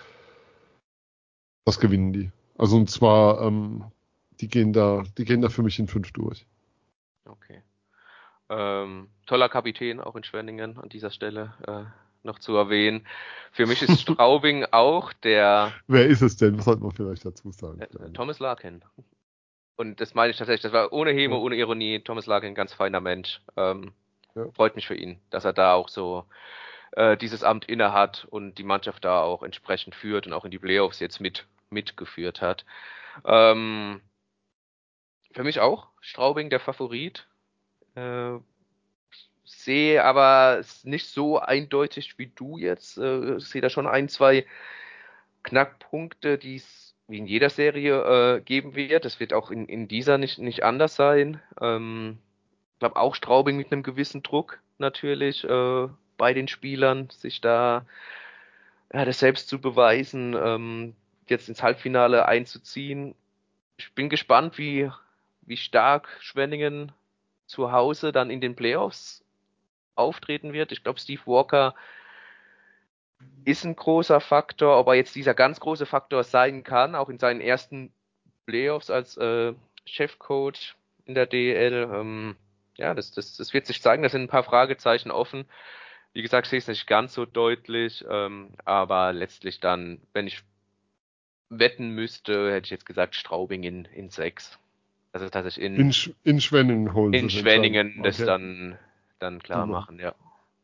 das gewinnen die. Also und zwar, ähm, die gehen da, die gehen da für mich in fünf durch. okay. Ähm, toller Kapitän auch in Schwenningen an dieser Stelle äh, noch zu erwähnen. Für mich ist Straubing auch der Wer ist es denn? Was sollte man vielleicht dazu sagen? äh, Thomas Larkin. Und das meine ich tatsächlich, das war ohne Häme, Ja, ohne Ironie. Thomas Larkin, ganz feiner Mensch. Ähm, ja. freut mich für ihn, dass er da auch so äh, dieses Amt innehat und die Mannschaft da auch entsprechend führt und auch in die Playoffs jetzt mit mitgeführt hat. Ähm, für mich auch Straubing der Favorit. Äh, sehe aber es nicht so eindeutig wie du jetzt. Äh, sehe da schon ein, zwei Knackpunkte, die es wie in jeder Serie äh, geben wird. Das wird auch in, in dieser nicht, nicht anders sein. Ähm, ich glaube auch Straubing mit einem gewissen Druck natürlich äh, bei den Spielern, sich da ja, das selbst zu beweisen, ähm, jetzt ins Halbfinale einzuziehen. Ich bin gespannt, wie, wie stark Schwenningen zu Hause dann in den Playoffs auftreten wird. Ich glaube, Steve Walker ist ein großer Faktor. Ob er jetzt dieser ganz große Faktor sein kann, auch in seinen ersten Playoffs als äh, Chefcoach in der D E L, ähm, ja, das, das, das wird sich zeigen. Da sind ein paar Fragezeichen offen. Wie gesagt, ich sehe es nicht ganz so deutlich, ähm, aber letztlich dann, wenn ich wetten müsste, hätte ich jetzt gesagt Straubing in, in sechs. Also tatsächlich in, In, Sch in Schwenningen holen in sie es entscheidend. Schwenningen das Okay. dann, dann klar Super. machen, ja.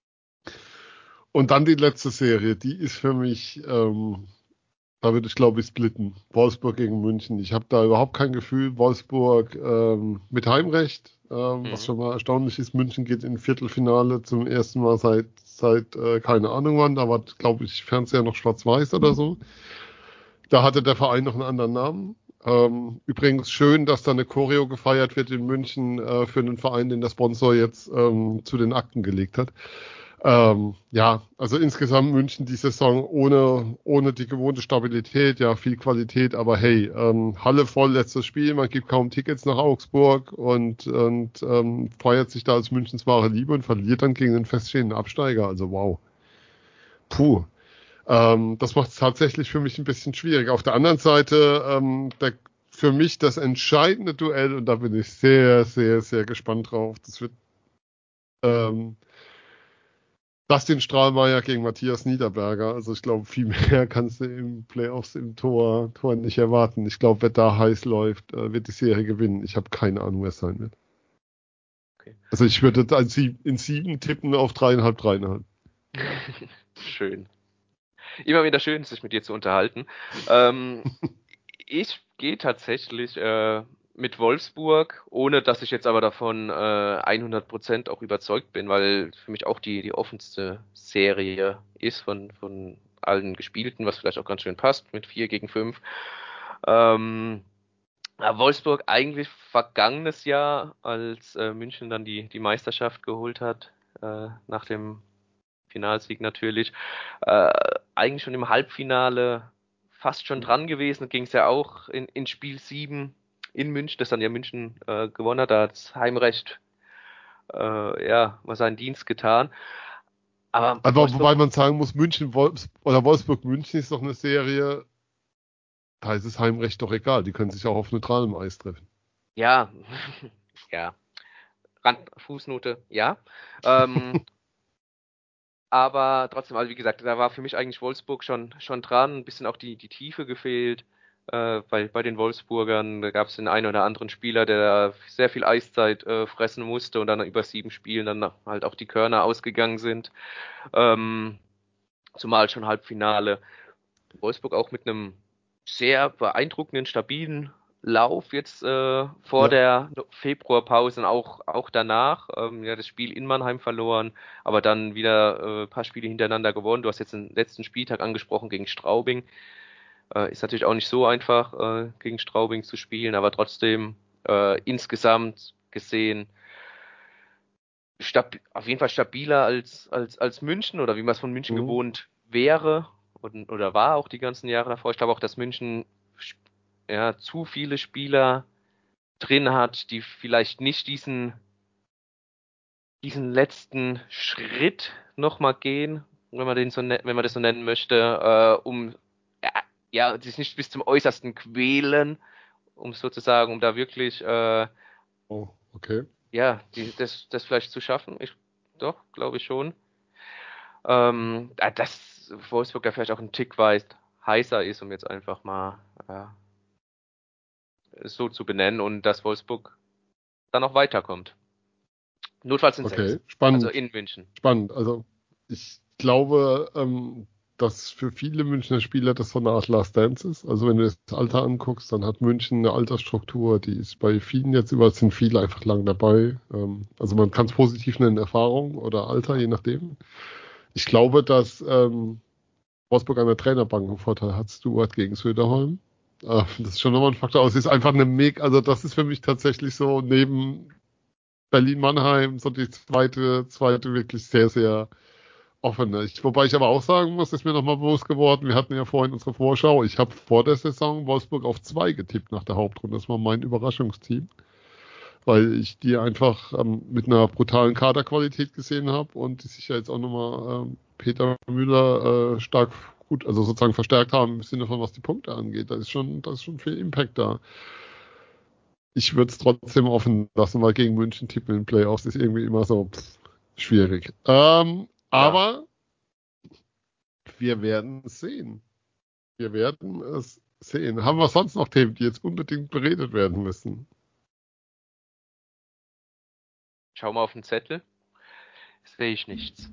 Und dann die letzte Serie, die ist für mich, ähm, da würde ich glaube ich splitten. Wolfsburg gegen München. Ich habe da überhaupt kein Gefühl. Wolfsburg ähm, mit Heimrecht, ähm, Mhm. was schon mal erstaunlich ist. München geht in Viertelfinale zum ersten Mal seit, seit äh, keine Ahnung wann. Da war, glaube ich, Fernseher noch schwarz-weiß oder so. Da hatte der Verein noch einen anderen Namen. Ähm, übrigens schön, dass da eine Choreo gefeiert wird in München äh, für einen Verein, den der Sponsor jetzt ähm, zu den Akten gelegt hat. Ähm, ja, also insgesamt München die Saison ohne, ohne die gewohnte Stabilität, ja, viel Qualität, aber hey, ähm, Halle voll, letztes Spiel, man gibt kaum Tickets nach Augsburg und, und ähm, feiert sich da als Münchens wahre Liebe und verliert dann gegen den feststehenden Absteiger, also wow. Puh. Ähm, das macht es tatsächlich für mich ein bisschen schwierig. Auf der anderen Seite, ähm, der, für mich das entscheidende Duell, und da bin ich sehr, sehr, sehr gespannt drauf, das wird ähm, Dustin Strahlmeier gegen Matthias Niederberger. Also ich glaube, viel mehr kannst du im Playoffs im Tor, Tor nicht erwarten. Ich glaube, wer da heiß läuft, äh, wird die Serie gewinnen. Ich habe keine Ahnung, wer es sein wird. Okay. Also ich würde in sieben tippen auf dreieinhalb, dreieinhalb. Schön. Immer wieder schön, sich mit dir zu unterhalten. Ähm, ich gehe tatsächlich äh, mit Wolfsburg, ohne dass ich jetzt aber davon äh, hundert Prozent auch überzeugt bin, weil für mich auch die, die offenste Serie ist von, von allen Gespielten, was vielleicht auch ganz schön passt, mit vier gegen fünf. Ähm, ja, Wolfsburg eigentlich vergangenes Jahr, als äh, München dann die, die Meisterschaft geholt hat, äh, nach dem Finalsieg natürlich, äh, eigentlich schon im Halbfinale fast schon dran gewesen, ging es ja auch in, in Spiel sieben in München, das dann ja München äh, gewonnen hat, da hat das Heimrecht äh, ja, mal seinen Dienst getan. Aber Aber Wolfsburg, wobei man sagen muss, München Wolfs oder Wolfsburg-München ist doch eine Serie, da ist es Heimrecht doch egal. Die können sich auch auf neutralem Eis treffen. ja, ja, Rand, Fußnote, ja. Ähm, aber trotzdem, also wie gesagt, da war für mich eigentlich Wolfsburg schon, schon dran, ein bisschen auch die, die Tiefe gefehlt. Äh, bei, bei den Wolfsburgern, da gab es den einen oder anderen Spieler, der sehr viel Eiszeit äh, fressen musste und dann über sieben Spielen dann halt auch die Körner ausgegangen sind. Ähm, zumal schon Halbfinale. Wolfsburg auch mit einem sehr beeindruckenden, stabilen Lauf jetzt äh, vor Ja. der Februarpause und auch, auch danach. Ähm, ja, das Spiel in Mannheim verloren, aber dann wieder äh, ein paar Spiele hintereinander gewonnen. Du hast jetzt den letzten Spieltag angesprochen gegen Straubing. Äh, ist natürlich auch nicht so einfach, äh, gegen Straubing zu spielen, aber trotzdem äh, insgesamt gesehen stab auf jeden Fall stabiler als, als, als München oder wie man es von München Mhm. gewohnt wäre und, oder war auch die ganzen Jahre davor. Ich glaube auch, dass München ja, zu viele Spieler drin hat, die vielleicht nicht diesen, diesen letzten Schritt nochmal gehen, wenn man den so ne wenn man das so nennen möchte, äh, um ja, ja, sich nicht bis zum Äußersten quälen, um sozusagen, um da wirklich äh, Oh, okay. ja, die, das, das vielleicht zu schaffen. Ich doch, glaube ich schon. Ähm, äh, dass Wolfsburg da vielleicht auch ein Tick weit heißer ist, um jetzt einfach mal äh, so zu benennen und dass Wolfsburg dann auch weiterkommt. Notfalls in sechs. Okay, Also spannend. in München. Spannend. Also ich glaube, ähm, dass für viele Münchner Spieler das so eine Art Last Dance ist. Also wenn du das Alter anguckst, dann hat München eine Altersstruktur, die ist bei vielen jetzt über, sind viele einfach lang dabei. Ähm, also man kann es positiv nennen, Erfahrung oder Alter, je nachdem. Ich glaube, dass ähm, Wolfsburg an der Trainerbank einen Vorteil hat, Stuart gegen Söderholm. Äh, das ist schon nochmal ein Faktor. Es ist einfach eine Meg, also das ist für mich tatsächlich so neben Berlin-Mannheim so die zweite, zweite wirklich sehr, sehr offene. Ich, wobei ich aber auch sagen muss, ist mir nochmal bewusst geworden, wir hatten ja vorhin unsere Vorschau, ich habe vor der Saison Wolfsburg auf zwei getippt nach der Hauptrunde. Das war mein Überraschungsteam. weil ich die einfach ähm, mit einer brutalen Kaderqualität gesehen habe und die sich ja jetzt auch nochmal ähm, Peter Müller äh, stark gut, also sozusagen verstärkt haben im Sinne von was die Punkte angeht. Da ist schon, da ist schon viel Impact da. Ich würde es trotzdem offen lassen, weil gegen München tippen in den Playoffs ist irgendwie immer so pff, schwierig. Ähm, ja. Aber wir werden es sehen. Wir werden es sehen. Haben wir sonst noch Themen, die jetzt unbedingt beredet werden müssen? Schau mal auf den Zettel. Sehe ich nichts.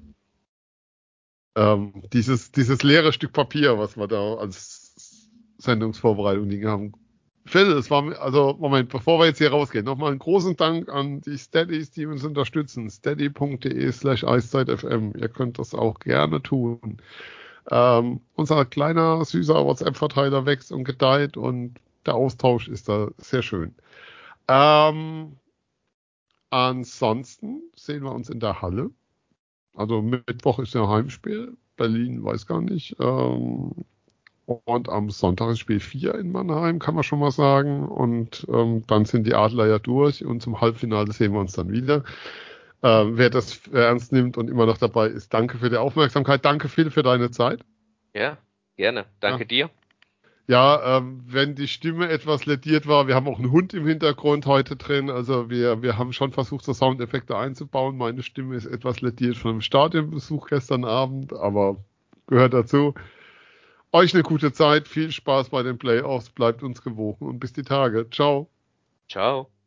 Ähm, dieses, dieses leere Stück Papier, was wir da als Sendungsvorbereitung liegen haben. Phil, es war, also, Moment, bevor wir jetzt hier rausgehen, nochmal einen großen Dank an die Steadies, die uns unterstützen. steady.de slash eiszeit.fm. Ihr könnt das auch gerne tun. Ähm, unser kleiner, süßer WhatsApp-Verteiler wächst und gedeiht und der Austausch ist da sehr schön. Ähm, ansonsten sehen wir uns in der Halle. Also Mittwoch ist ja Heimspiel. Berlin weiß gar nicht. Ähm, und am Sonntag ist Spiel vier in Mannheim, kann man schon mal sagen. Und ähm, dann sind die Adler ja durch und zum Halbfinale sehen wir uns dann wieder. Ähm, wer das ernst nimmt und immer noch dabei ist, danke für die Aufmerksamkeit. Danke viel für deine Zeit. Ja, gerne. Danke ja. dir. Ja, ähm, wenn die Stimme etwas lädiert war, wir haben auch einen Hund im Hintergrund heute drin, also wir, wir haben schon versucht, so Soundeffekte einzubauen. Meine Stimme ist etwas lädiert von einem Stadionbesuch gestern Abend, aber gehört dazu. Euch eine gute Zeit, viel Spaß bei den Playoffs, bleibt uns gewogen und bis die Tage. Ciao. Ciao.